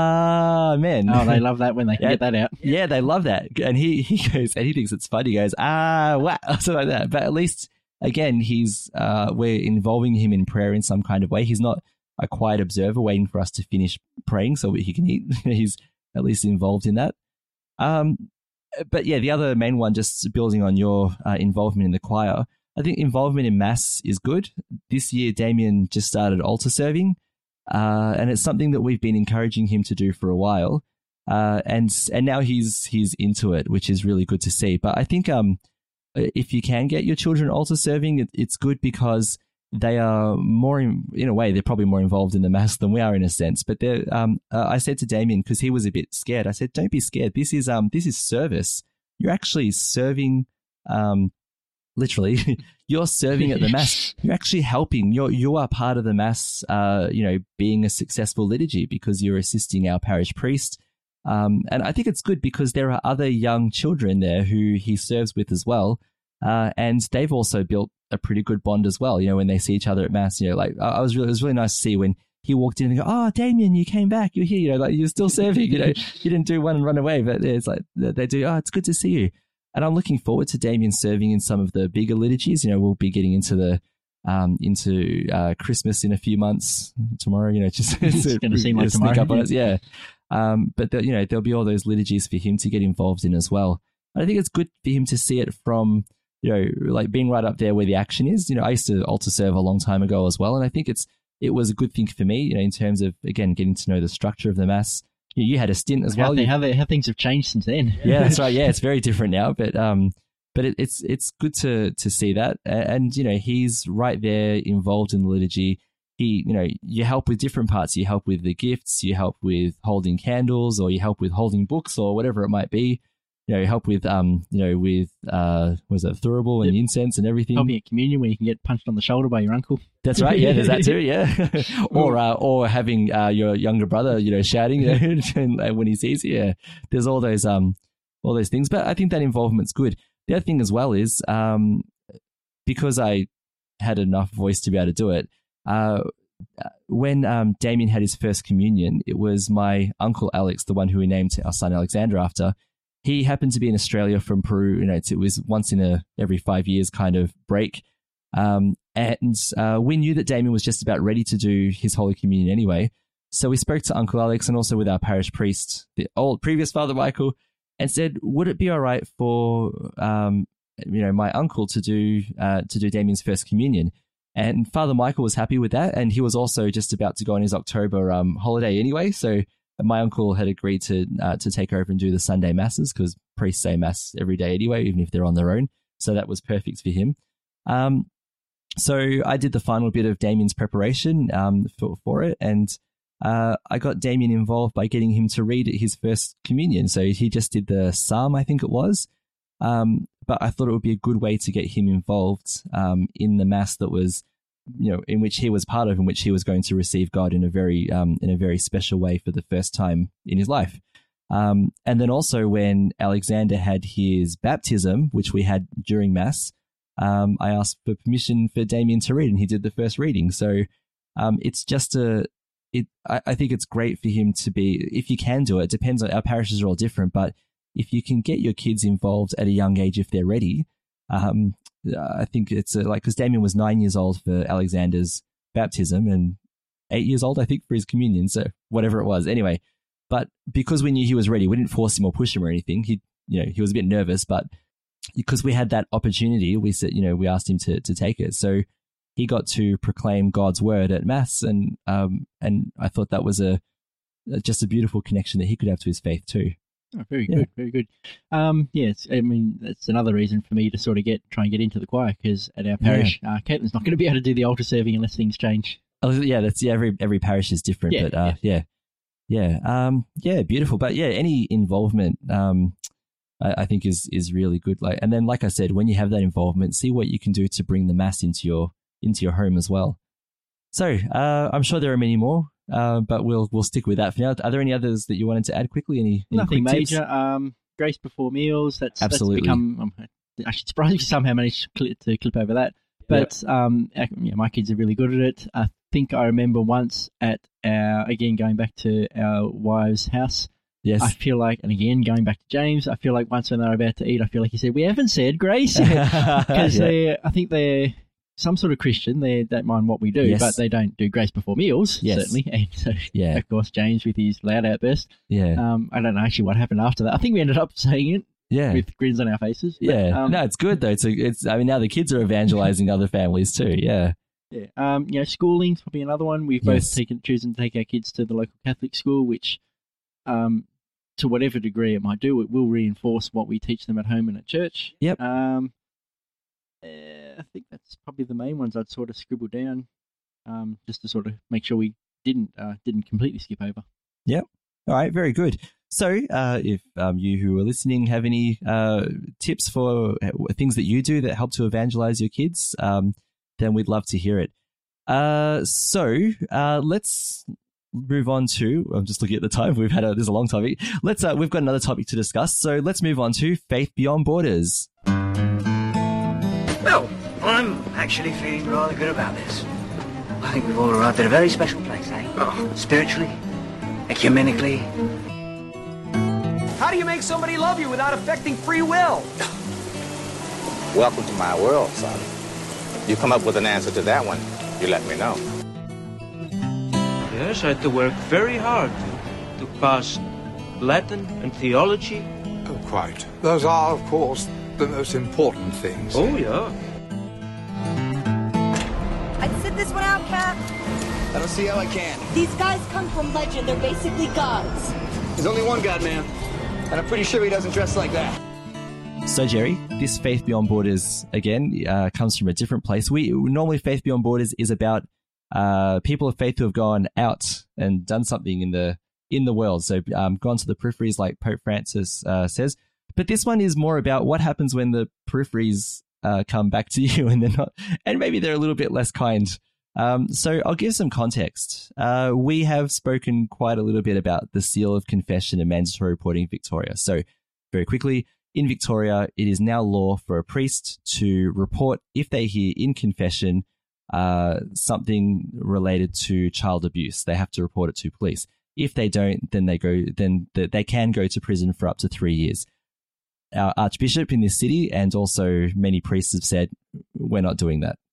amen. Oh, they love that when they can Yeah. get that out. Yeah, they love that. And he, he goes, and he thinks it's funny. He goes, ah, wow, something like that. But at least, again, he's uh, we're involving him in prayer in some kind of way. He's not a quiet observer waiting for us to finish praying so he can eat. He's at least involved in that. Um, but yeah, the other main one, just building on your uh, involvement in the choir, I think involvement in Mass is good. This year, Damien just started altar serving, uh, and it's something that we've been encouraging him to do for a while. Uh, and and now he's he's into it, which is really good to see. But I think um, if you can get your children altar serving, it, it's good because they are more, in, in a way, they're probably more involved in the Mass than we are in a sense. But they're, um, uh, I said to Damien, because he was a bit scared, I said, don't be scared. This is um, this is service. You're actually serving, um, literally, you're serving at the Mass. You're actually helping. You're you are part of the Mass. Uh, you know, being a successful liturgy because you're assisting our parish priest. Um, and I think it's good because there are other young children there who he serves with as well. Uh, and they've also built a pretty good bond as well. You know, when they see each other at Mass, you know, like I was really, it was really nice to see when he walked in and go, oh, Damien, you came back. You're here. You know, like you're still serving, you know, you didn't do one and run away, but it's like they do. Oh, it's good to see you. And I'm looking forward to Damien serving in some of the bigger liturgies. You know, we'll be getting into the, um, into, uh, Christmas in a few months tomorrow, you know, just It's going to seem like sneak tomorrow. up on us. Yeah. Um, but the, you know, there'll be all those liturgies for him to get involved in as well. And I think it's good for him to see it from, you know, like being right up there where the action is. You know, I used to altar serve a long time ago as well. And I think it's, it was a good thing for me, you know, in terms of, again, getting to know the structure of the Mass. You, you had a stint as How, well. they, You- how, they, how things have changed since then. yeah, that's right. Yeah, it's very different now, but um, but it, it's it's good to to see that, and, and you know, he's right there involved in the liturgy. He, you know, you help with different parts. You help with the gifts, you help with holding candles, or you help with holding books, or whatever it might be. You know, you help with um, you know, with uh, was it thurible and Yep. incense and everything. Helping at communion where you can get punched on the shoulder by your uncle. That's right. Yeah, there's that too. Yeah, or uh, or having uh, your younger brother, you know, shouting, you know, and, and when he sees you. Yeah, there's all those um, all those things. But I think that involvement's good. The other thing as well is um, because I had enough voice to be able to do it. Uh, when um, Damien had his first communion, it was my uncle Alex, the one who we named our son Alexander after. He happened to be in Australia from Peru. You know, it was once in a every five years kind of break. Um, and uh, we knew that Damien was just about ready to do his Holy Communion anyway. So we spoke to Uncle Alex and also with our parish priest, the old previous Father Michael, and said, would it be all right for um, you know my uncle to do uh, to do Damien's first communion? And Father Michael was happy with that, and he was also just about to go on his October um, holiday anyway. So my uncle had agreed to uh, to take over and do the Sunday masses, because priests say mass every day anyway, even if they're on their own. So that was perfect for him. Um, so I did the final bit of Damien's preparation um, for, for it, and uh, I got Damien involved by getting him to read his first communion. So he just did the psalm, I think it was. Um, but I thought it would be a good way to get him involved um, in the mass that was, you know, in which he was part of, in which he was going to receive God in a very, um, in a very special way for the first time in his life. Um, and then also when Alexander had his baptism, which we had during mass, um, I asked for permission for Damien to read, and he did the first reading. So um, it's just a, it. I, I think it's great for him to be, if you can do it. It depends on, our parishes are all different, but if you can get your kids involved at a young age, if they're ready, um, I think it's a, like, because Damien was nine years old for Alexander's baptism and eight years old, I think, for his communion. So whatever it was, anyway. But because we knew he was ready, we didn't force him or push him or anything. He, you know, he was a bit nervous, but because we had that opportunity, we said, you know, we asked him to to take it. So he got to proclaim God's word at mass, and um, and I thought that was a just a beautiful connection that he could have to his faith too. Oh, very Yeah. good, very good. Um, yeah, it's, I mean, that's another reason for me to sort of get try and get into the choir, because at our parish, uh, Caitlin's not going to be able to do the altar serving unless things change. Oh, yeah, that's yeah. Every every parish is different, Yeah, but uh, yeah, yeah, um, yeah, beautiful. But yeah, any involvement, um, I, I think is is really good. Like, and then, like I said, when you have that involvement, see what you can do to bring the mass into your into your home as well. So uh, I'm sure there are many more, uh, but we'll we'll stick with that for now. Are there any others that you wanted to add quickly? Any, any Nothing quick major. tips? Um, grace before meals. That's Absolutely. That's become. Um, I should surprise you somehow managed to clip, to clip over that. But um, ac- yeah, my kids are really good at it. I think I remember once at our, again going back to our wives' house. Yes. I feel like, and again going back to James, I feel like once when they were about to eat, I feel like he said, "We haven't said grace yet," because Yeah. they, I think they're some sort of Christian. They don't mind what we do, Yes. but they don't do grace before meals, Yes. certainly. And so, Yeah. of course, James with his loud outburst. Yeah. Um, I don't know actually what happened after that. I think we ended up saying it Yeah. with grins on our faces. But, Yeah. um, no, it's good though. It's, a, it's, I mean, now the kids are evangelizing other families too. Yeah. Yeah. Um, you know, schooling's probably another one. We've Yes. both taken chosen to take our kids to the local Catholic school, which, um, to whatever degree it might do, it will reinforce what we teach them at home and at church. Yep. Um, eh, I think that's probably the main ones I'd sort of scribble down, um, just to sort of make sure we didn't uh, didn't completely skip over. All right, very good. So, uh, if um, you who are listening have any uh, tips for uh, things that you do that help to evangelize your kids, um, then we'd love to hear it. Uh, so, uh, let's move on to. I'm just looking at the time. We've had a there's a long topic. Let's. Uh, we've got another topic to discuss. So let's move on to Faith Beyond Borders. Well, I'm actually feeling rather good about this. I think we've all arrived at a very special place, eh? Oh. Spiritually, ecumenically. How do you make somebody love you without affecting free will? Welcome to my world, son. You come up with an answer to that one, you let me know. Yes, I had to work very hard to, to pass Latin and theology. Oh, quite. Those are, of course, the most important things. Oh, yeah. I'd sit this one out, Cap. I don't see how I can. These guys come from legend. They're basically gods. There's only one God, man. And I'm pretty sure he doesn't dress like that. So, Jerry, this Faith Beyond Borders, again, uh, comes from a different place. We normally, Faith Beyond Borders is about uh, people of faith who have gone out and done something in the in the world. So, um, gone to the peripheries, like Pope Francis uh, says. But this one is more about what happens when the peripheries uh, come back to you and they're not, and maybe they're a little bit less kind. Um, so I'll give some context. Uh, we have spoken quite a little bit about the seal of confession and mandatory reporting in Victoria. So very quickly, in Victoria, it is now law for a priest to report if they hear in confession uh, something related to child abuse. They have to report it to police. If they don't, then they go. Then they can go to prison for up to three years. Our Archbishop in this city and also many priests have said we're not doing that.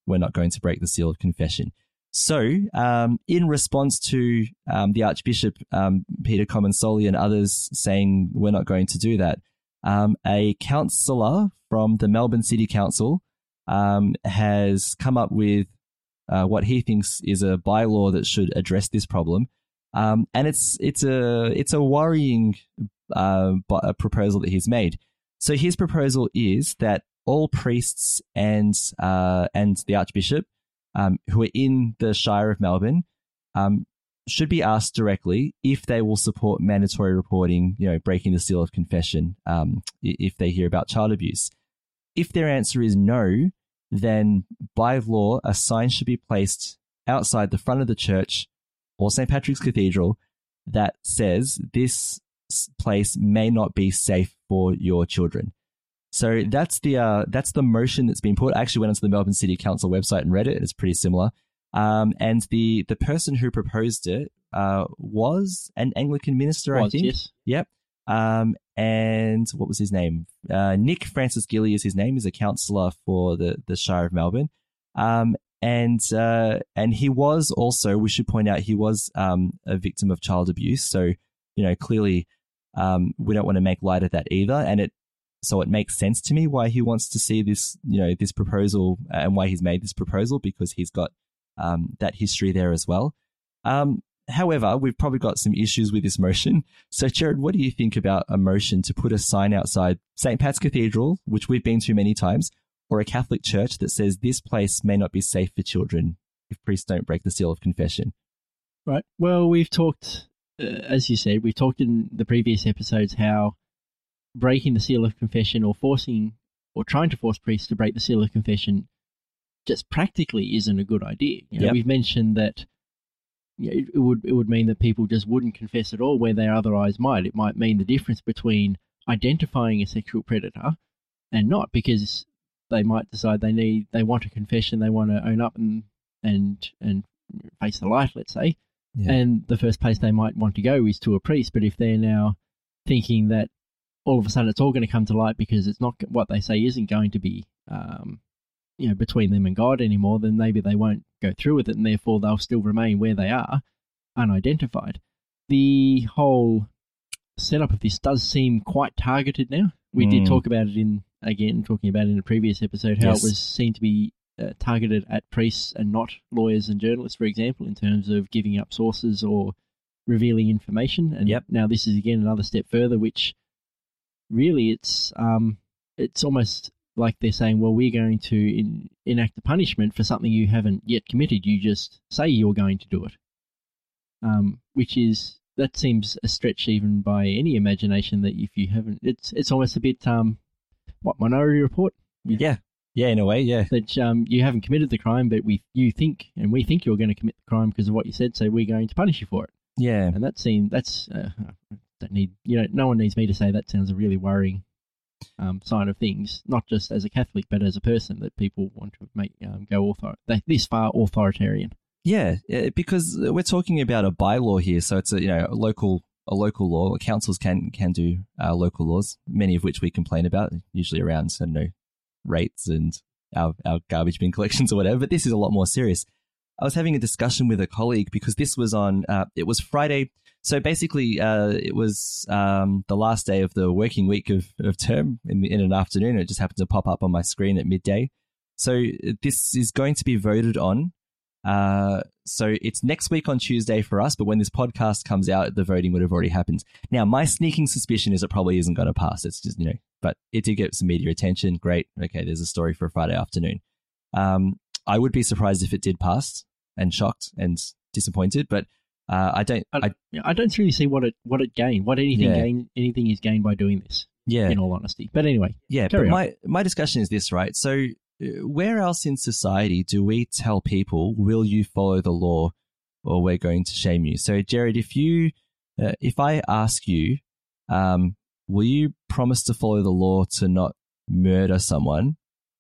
we're not going to break the seal of confession. So, um, in response to um, the Archbishop um, Peter Comensoli and others saying we're not going to do that, um, a councillor from the Melbourne City Council um, has come up with uh, what he thinks is a bylaw that should address this problem, um, and it's it's a it's a worrying uh, a proposal that he's made. So his proposal is that all priests and uh, and the Archbishop Um, who are in the Shire of Melbourne, um, should be asked directly if they will support mandatory reporting, you know, breaking the seal of confession, um, if they hear about child abuse. If their answer is no, then by law, a sign should be placed outside the front of the church or Saint Patrick's Cathedral that says this place may not be safe for your children. So that's the uh, that's the motion that's been put. I actually went onto the Melbourne City Council website and read it. It's pretty similar. Um, and the the person who proposed it uh, was an Anglican minister, was, I think. Yes. Yep. Um, and what was his name? Uh, Nick Francis Gilly is his name. He's a councillor for the, the Shire of Melbourne. Um, and uh, and he was also, we should point out, he was um, a victim of child abuse. So, you know, clearly um, we don't want to make light of that either. And it So it makes sense to me why he wants to see this, you know, this proposal and why he's made this proposal, because he's got um, that history there as well. Um, however, we've probably got some issues with this motion. So, Jared, what do you think about a motion to put a sign outside Saint Pat's Cathedral, which we've been to many times, or a Catholic church that says this place may not be safe for children if priests don't break the seal of confession? Right. Well, we've talked, uh, as you said, we've talked in the previous episodes how breaking the seal of confession or forcing or trying to force priests to break the seal of confession just practically isn't a good idea. You know, yep. We've mentioned that you know, it, it would it would mean that people just wouldn't confess at all where they otherwise might. It might mean the difference between identifying a sexual predator and not, because they might decide they need they want a confession, they want to own up and and and face the light, let's say. Yeah. And the first place they might want to go is to a priest. But if they're now thinking that all of a sudden it's all going to come to light because it's not what they say isn't going to be, um, you know, between them and God anymore, then maybe they won't go through with it, and therefore they'll still remain where they are, unidentified. The whole setup of this does seem quite targeted now. We mm. did talk about it in, again, talking about it in a previous episode, how yes. it was seen to be uh, targeted at priests and not lawyers and journalists, for example, in terms of giving up sources or revealing information. And yep. now this is, again, another step further, which really, it's um, it's almost like they're saying, well, we're going to in, enact a punishment for something you haven't yet committed. You just say you're going to do it, um, which is, that seems a stretch even by any imagination, that if you haven't, it's it's almost a bit, um, what, Minority Report? Yeah, yeah, in a way, yeah. That um, you haven't committed the crime, but we you think, and we think you're going to commit the crime because of what you said, so we're going to punish you for it. Yeah. And that seems, that's... Uh, Don't need, you know, no one needs me to say that sounds a really worrying um, sign of things, not just as a Catholic, but as a person, that people want to make um, go author this far authoritarian. Yeah, because we're talking about a bylaw here, so it's a you know a local a local law. Councils can can do uh, local laws, many of which we complain about, usually around I don't know rates and our our garbage bin collections or whatever. But this is a lot more serious. I was having a discussion with a colleague because this was on. Uh, it was Friday. So basically, uh, it was um, the last day of the working week of, of term in, in an afternoon. It just happened to pop up on my screen at midday. So this is going to be voted on. Uh, so it's next week on Tuesday for us, but when this podcast comes out, the voting would have already happened. Now, my sneaking suspicion is it probably isn't going to pass. It's just, you know, but it did get some media attention. Great. Okay, there's a story for a Friday afternoon. Um, I would be surprised if it did pass, and shocked and disappointed, but Uh, I don't. I, I don't really see what it what it gained. What anything yeah. gain anything is gained by doing this. Yeah. In all honesty, but anyway. Yeah. But on. my my discussion is this, right? So, uh, where else in society do we tell people, "Will you follow the law, or we're going to shame you"? So, Jared, if you, uh, if I ask you, um, will you promise to follow the law to not murder someone,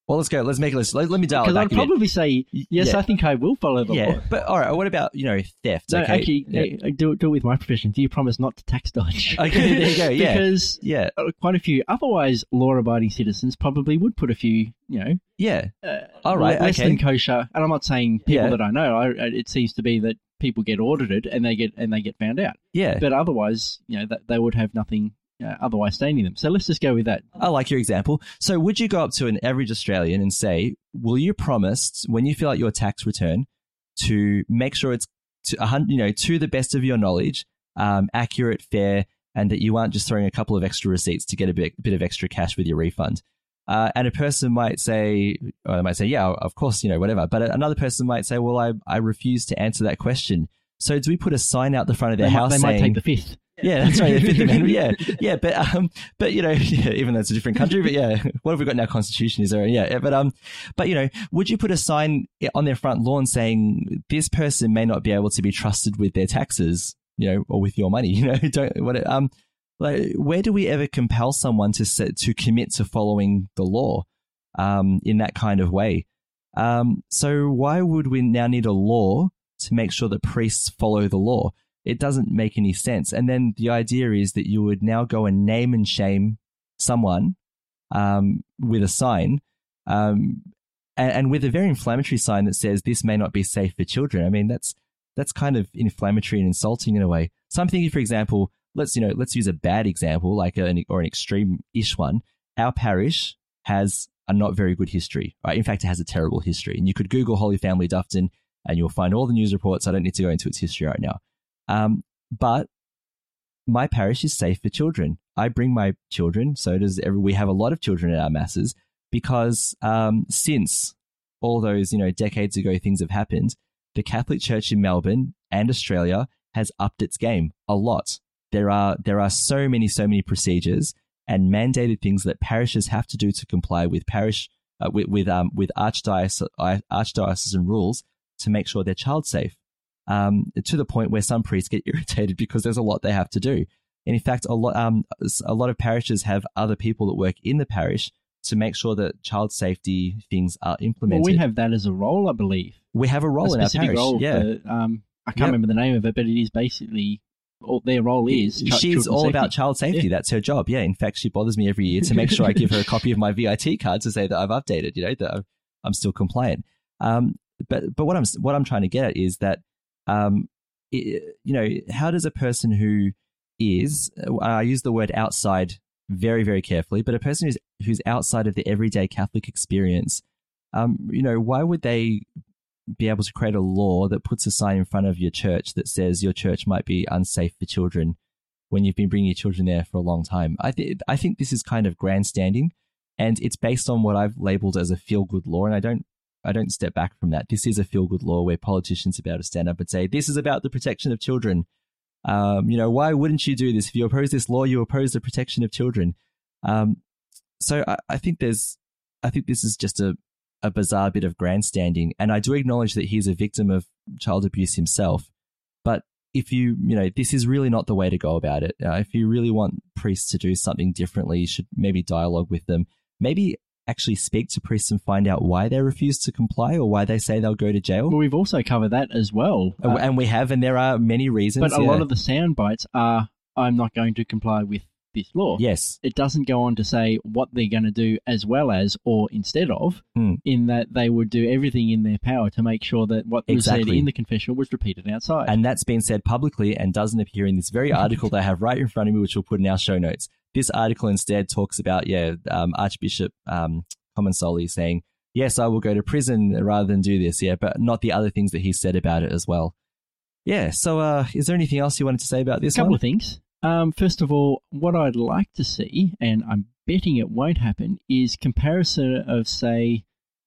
Well, let's go. Let's make a list. Let, let me dial it Because back I'd a bit. probably say, yes, Yeah. I think I will follow the Yeah, law. but all right. What about, you know, theft? No, okay? actually, yeah. uh, do, it- do it with my profession. Do you promise not to tax dodge? Okay, there you go, yeah. Because Yeah. uh, quite a few otherwise law-abiding citizens probably would put a few, you know, Yeah. uh, All right, less okay. than kosher. And I'm not saying people Yeah. that I know. I, it seems to be that people get audited and they get and they get found out. Yeah. But otherwise, you know, that they would have nothing uh, otherwise staining them. So let's just go with that. I like your example. So would you go up to an average Australian and say, will you promise when you fill out your tax return to make sure it's to, a hun- you know, to the best of your knowledge, um, accurate, fair, and that you aren't just throwing a couple of extra receipts to get a bit, bit of extra cash with your refund? Uh, and a person might say, or they might say, yeah, of course, you know, whatever. But another person might say, well, I, I refuse to answer that question. So do we put a sign out the front of their They, might, house they saying, might take the fifth. yeah, that's right, the Fifth Amendment, yeah, yeah, but um, but you know, yeah, even though it's a different country, but yeah, what have we got in our constitution? Is there, yeah, yeah, but um, but you know, would you put a sign on their front lawn saying this person may not be able to be trusted with their taxes, you know, or with your money, you know, don't what um, like where do we ever compel someone to set, to commit to following the law, um, in that kind of way? Um, so why would we now need a law to make sure that priests follow the law? It doesn't make any sense. And then the idea is that you would now go and name and shame someone um, with a sign, um, and, and with a very inflammatory sign that says this may not be safe for children. I mean, that's that's kind of inflammatory and insulting in a way. So I'm thinking, for example, let's you know let's use a bad example, like an or an extreme-ish one. Our parish has a not very good history. Right? In fact, it has a terrible history. And you could Google Holy Family Dufton, and you'll find all the news reports. I don't need to go into its history right now. Um, but my parish is safe for children. I bring my children, so does every, we have a lot of children at our masses because um, since all those, you know, decades ago things have happened, the Catholic Church in Melbourne and Australia has upped its game a lot. There are there are so many, so many procedures and mandated things that parishes have to do to comply with parish uh, with with um with archdiocese archdiocesan rules to make sure they're child safe. Um, to the point where some priests get irritated because there's a lot they have to do. And in fact, a lot, um, a lot of parishes have other people that work in the parish to make sure that child safety things are implemented. Well, we have that as a role, I believe. We have a role a in our specific parish. role yeah, for, um, I can't Yep. remember the name of it, but it is basically all, their role is. ch- she's children's all safety. about child safety. Yeah. That's her job. Yeah. In fact, she bothers me every year to make sure I give her a copy of my V I T card to say that I've updated. You know, that I'm, I'm still compliant. Um, but but what I'm what I'm trying to get at is that um. It, you know, how does a person who is, I use the word outside very, very carefully, but a person who's who's outside of the everyday Catholic experience, um, you know, why would they be able to create a law that puts a sign in front of your church that says your church might be unsafe for children when you've been bringing your children there for a long time? I, th- I think this is kind of grandstanding, and it's based on what I've labeled as a feel-good law, and I don't I don't step back from that. This is a feel-good law where politicians are able to stand up and say, this is about the protection of children. Um, you know, why wouldn't you do this? If you oppose this law, you oppose the protection of children. Um, so I, I think there's, I think this is just a, a bizarre bit of grandstanding. And I do acknowledge that he's a victim of child abuse himself. But if you, you know, this is really not the way to go about it. Uh, if you really want priests to do something differently, you should maybe dialogue with them. Maybe actually speak to priests and find out why they refuse to comply or why they say they'll go to jail. Well, we've also covered that as well. Uh, and we have, and there are many reasons. But a yeah. lot of the sound bites are, I'm not going to comply with this law. Yes. It doesn't go on to say what they're going to do as well as or instead of, Hmm. in that they would do everything in their power to make sure that what was said Exactly. in the confessional was repeated outside. And that's been said publicly and doesn't appear in this very article that I have right in front of me, which we'll put in our show notes. This article instead talks about, yeah, um, Archbishop um, Comensoli saying, yes, I will go to prison rather than do this, yeah, but not the other things that he said about it as well. Yeah, so uh, is there anything else you wanted to say about this A couple one? of things. Um, first of all, what I'd like to see, and I'm betting it won't happen, is comparison of, say,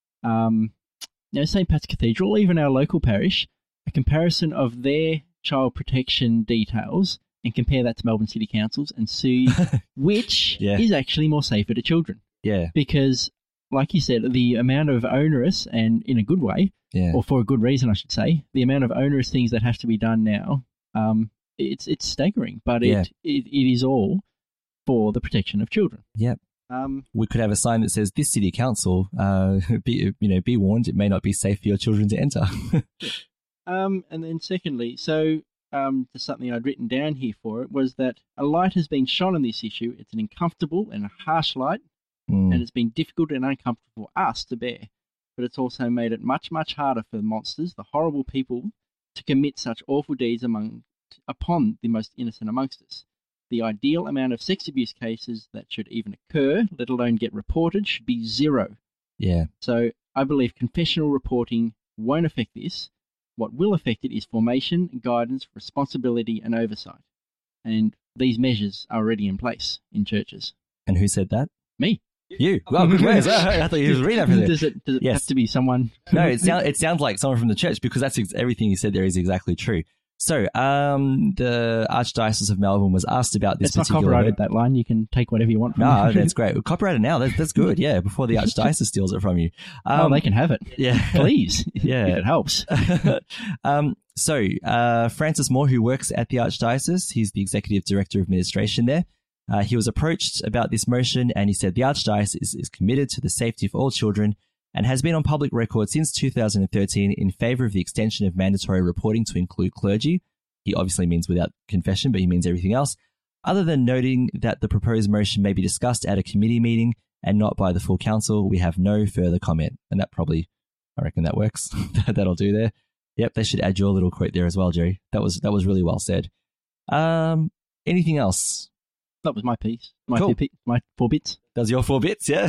um, you know, Saint Pat's Cathedral, even our local parish, a comparison of their child protection details and compare that to Melbourne City Council's and see which Yeah. is actually more safer to children. Yeah, Because, like you said, the amount of onerous, and in a good way, yeah. or for a good reason, I should say, the amount of onerous things that have to be done now, um, it's it's staggering. But it, Yeah. it it is all for the protection of children. Yep. Um, we could have a sign that says, "This city council, uh, be you know, be warned, it may not be safe for your children to enter." um, and then secondly, so um, there's something I'd written down here for it was that a light has been shone on this issue. It's an uncomfortable and a harsh light, Mm. and it's been difficult and uncomfortable for us to bear. But it's also made it much, much harder for the monsters, the horrible people, to commit such awful deeds among upon the most innocent amongst us. The ideal amount of sex abuse cases that should even occur, let alone get reported, should be zero. Yeah. So I believe confessional reporting won't affect this. What will affect it is formation, guidance, responsibility, and oversight. And these measures are already in place in churches. And who said that? Me. You. Well, good ways. I thought you was reading everything. Does it, does it Yes. have to be someone? No, it sounds it sounds like someone from the church because that's ex- everything you said there is exactly true. So, um, the Archdiocese of Melbourne was asked about this It's not particular copyrighted, word. that line. You can take whatever you want from No, it. that's great. Copyrighted now. That's, that's good. Yeah, before the Archdiocese steals it from you. Um, oh, they can have it. Yeah. Please. Yeah. If it helps. um, so, uh, Francis Moore, who works at the Archdiocese, he's the Executive Director of Administration there. Uh, he was approached about this motion and he said the Archdiocese is, is committed to the safety of all children and has been on public record since two thousand thirteen in favour of the extension of mandatory reporting to include clergy. He obviously means without confession, but he means everything else, other than noting that the proposed motion may be discussed at a committee meeting and not by the full council. We have no further comment. And that probably, I reckon that works. That'll do there. Yep, they should add your little quote there as well, Jerry. That was that was really well said. Um, anything else? That was my piece. My, Cool. two, my four bits. That was your four bits, yeah?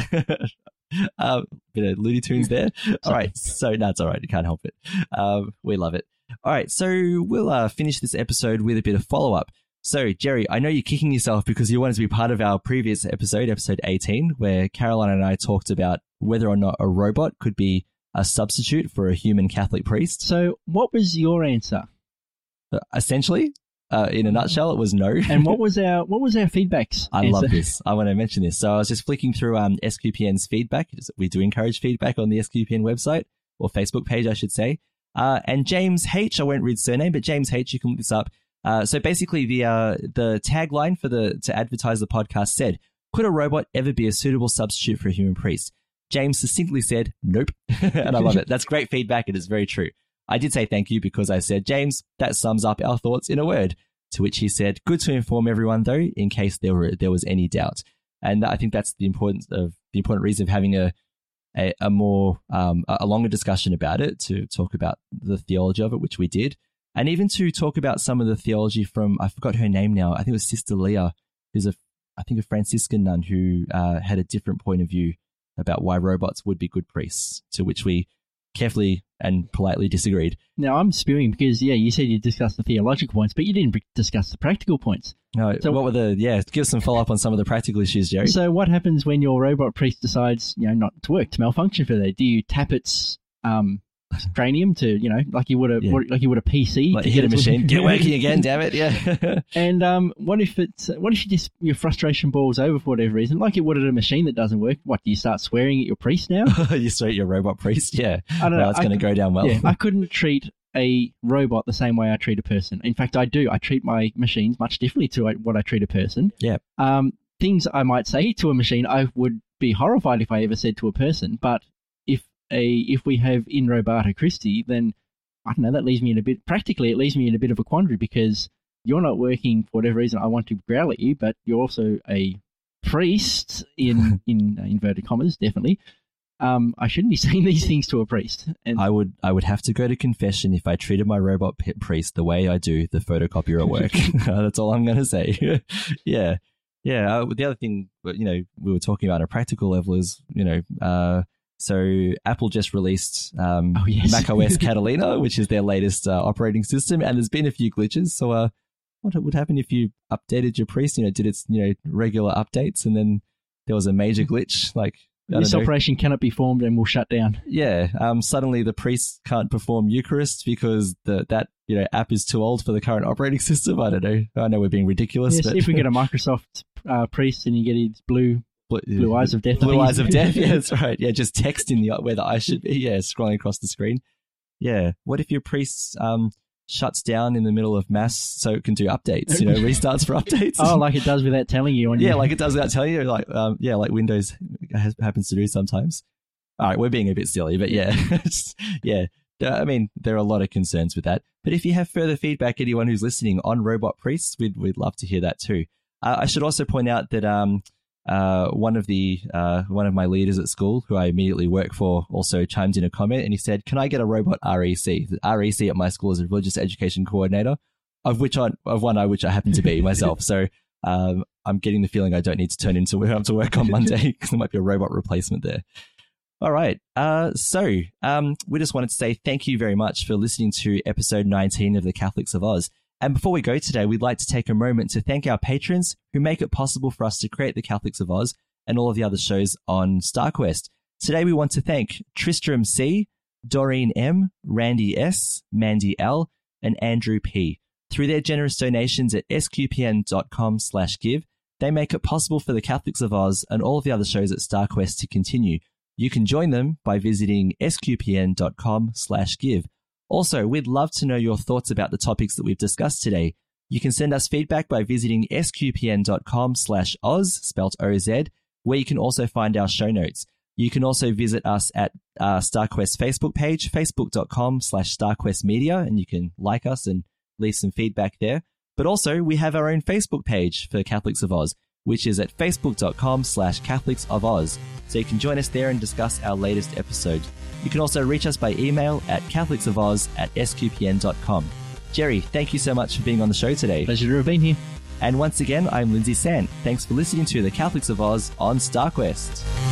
um, bit of Looney Tunes there. All right, so no, it's all right. You can't help it. Um, we love it. All right, so we'll uh, finish this episode with a bit of follow-up. So, Jerry, I know you're kicking yourself because you wanted to be part of our previous episode, episode eighteen, where Caroline and I talked about whether or not a robot could be a substitute for a human Catholic priest. So what was your answer? Uh, essentially, uh, in a nutshell, it was no. And what was our what was our feedbacks? I answer? love this. I want to mention this. So I was just flicking through um, S Q P N's feedback. We do encourage feedback on the S Q P N website, or Facebook page, I should say. Uh, and James H, I won't read surname, but James H, you can look this up. Uh, so basically, the uh, the tagline for the to advertise the podcast said, "Could a robot ever be a suitable substitute for a human priest?" James succinctly said, "Nope," and I love it. That's great feedback. It is very true. I did say thank you because I said, James, that sums up our thoughts in a word. To which he said, "Good to inform everyone, though, in case there were there was any doubt." And I think that's the importance of the important reason of having a a, a more um, a longer discussion about it, to talk about the theology of it, which we did. And even to talk about some of the theology from, I forgot her name now, I think it was Sister Leah, who's a, I think a Franciscan nun who uh, had a different point of view about why robots would be good priests, to which we carefully and politely disagreed. Now I'm spewing because, yeah, you said you discussed the theological points, but you didn't discuss the practical points. No, So- what were the, yeah, give us some follow-up on some of the practical issues, Jerry. So what happens when your robot priest decides, you know, not to work, to malfunction for that? Do you tap its um, cranium to, you know, like you would a Yeah. what, like you would a P C, Like to hit a it to- machine, get working again, damn it, yeah. And um, what if it's what if you just your frustration balls over for whatever reason, like you would at a machine that doesn't work? What, do you start swearing at your priest now? You straight your robot priest, yeah. I don't know. Well, it's I going to cou- go down well. Yeah, I couldn't treat a robot the same way I treat a person. In fact, I do. I treat my machines much differently to what I treat a person. Yeah. Um, things I might say to a machine, I would be horrified if I ever said to a person. But if a if we have in Roberta Christi, then I don't know. That leaves me in a bit. Practically, it leaves me in a bit of a quandary because you're not working for whatever reason. I want to growl at you, but you're also a priest in in uh, inverted commas, definitely. Um, I shouldn't be saying these things to a priest. And I would I would have to go to confession if I treated my robot p- priest the way I do the photocopier at work. That's all I'm going to say. yeah. Yeah. Uh, the other thing, you know, we were talking about on a practical level is, you know, uh, so Apple just released um, Oh, yes. macOS Catalina, which is their latest uh, operating system, and there's been a few glitches. So uh, what would happen if you updated your priest, you know, did its, you know, regular updates, and then there was a major glitch, like, I this don't know. operation cannot be formed and will shut down. Yeah, um, suddenly the priest can't perform Eucharist because the that you know app is too old for the current operating system. I don't know. I know we're being ridiculous. Yes, but if we get a Microsoft uh, priest and you get his blue Blue, blue eyes of death, I blue think eyes he's- of death. Yeah, that's right. Yeah, just text in the where the eye should be. Yeah, scrolling across the screen. Yeah. What if your priests um shuts down in the middle of mass so it can do updates, you know, restarts for updates. Oh, like it does without telling you. On yeah, your... like it does without telling you. Like, um, yeah, like Windows has, happens to do sometimes. All right, we're being a bit silly, but yeah, yeah. I mean, there are a lot of concerns with that. But if you have further feedback, anyone who's listening on Robot Priests, we'd we'd love to hear that too. Uh, I should also point out that um, uh, one of the uh, one of my leaders at school, who I immediately work for, also chimed in a comment and he said, "Can I get a robot R E C?" The R E C at my school is a religious education coordinator, of which I of one I which I happen to be myself. So um, I'm getting the feeling I don't need to turn into have to work on Monday because there might be a robot replacement there. All right. Uh, so um, we just wanted to say thank you very much for listening to episode nineteen of the Catholics of Oz. And before we go today, we'd like to take a moment to thank our patrons who make it possible for us to create the Catholics of Oz and all of the other shows on StarQuest. Today, we want to thank Tristram C, Doreen M, Randy S, Mandy L, and Andrew P. Through their generous donations at sqpn.com slash give, they make it possible for the Catholics of Oz and all of the other shows at StarQuest to continue. You can join them by visiting sqpn.com slash give. Also, we'd love to know your thoughts about the topics that we've discussed today. You can send us feedback by visiting sqpn.com slash Oz, spelt O Z, where you can also find our show notes. You can also visit us at uh, StarQuest Facebook page, facebook.com slash StarQuest Media, and you can like us and leave some feedback there. But also, we have our own Facebook page for Catholics of Oz, which is at facebook.com slash Catholics of Oz. So you can join us there and discuss our latest episode. You can also reach us by email at catholicsofOz at sqpn dot com. Jerry, thank you so much for being on the show today. Pleasure to have been here. And once again, I'm Lindsay Sant. Thanks for listening to the Catholics of Oz on StarQuest.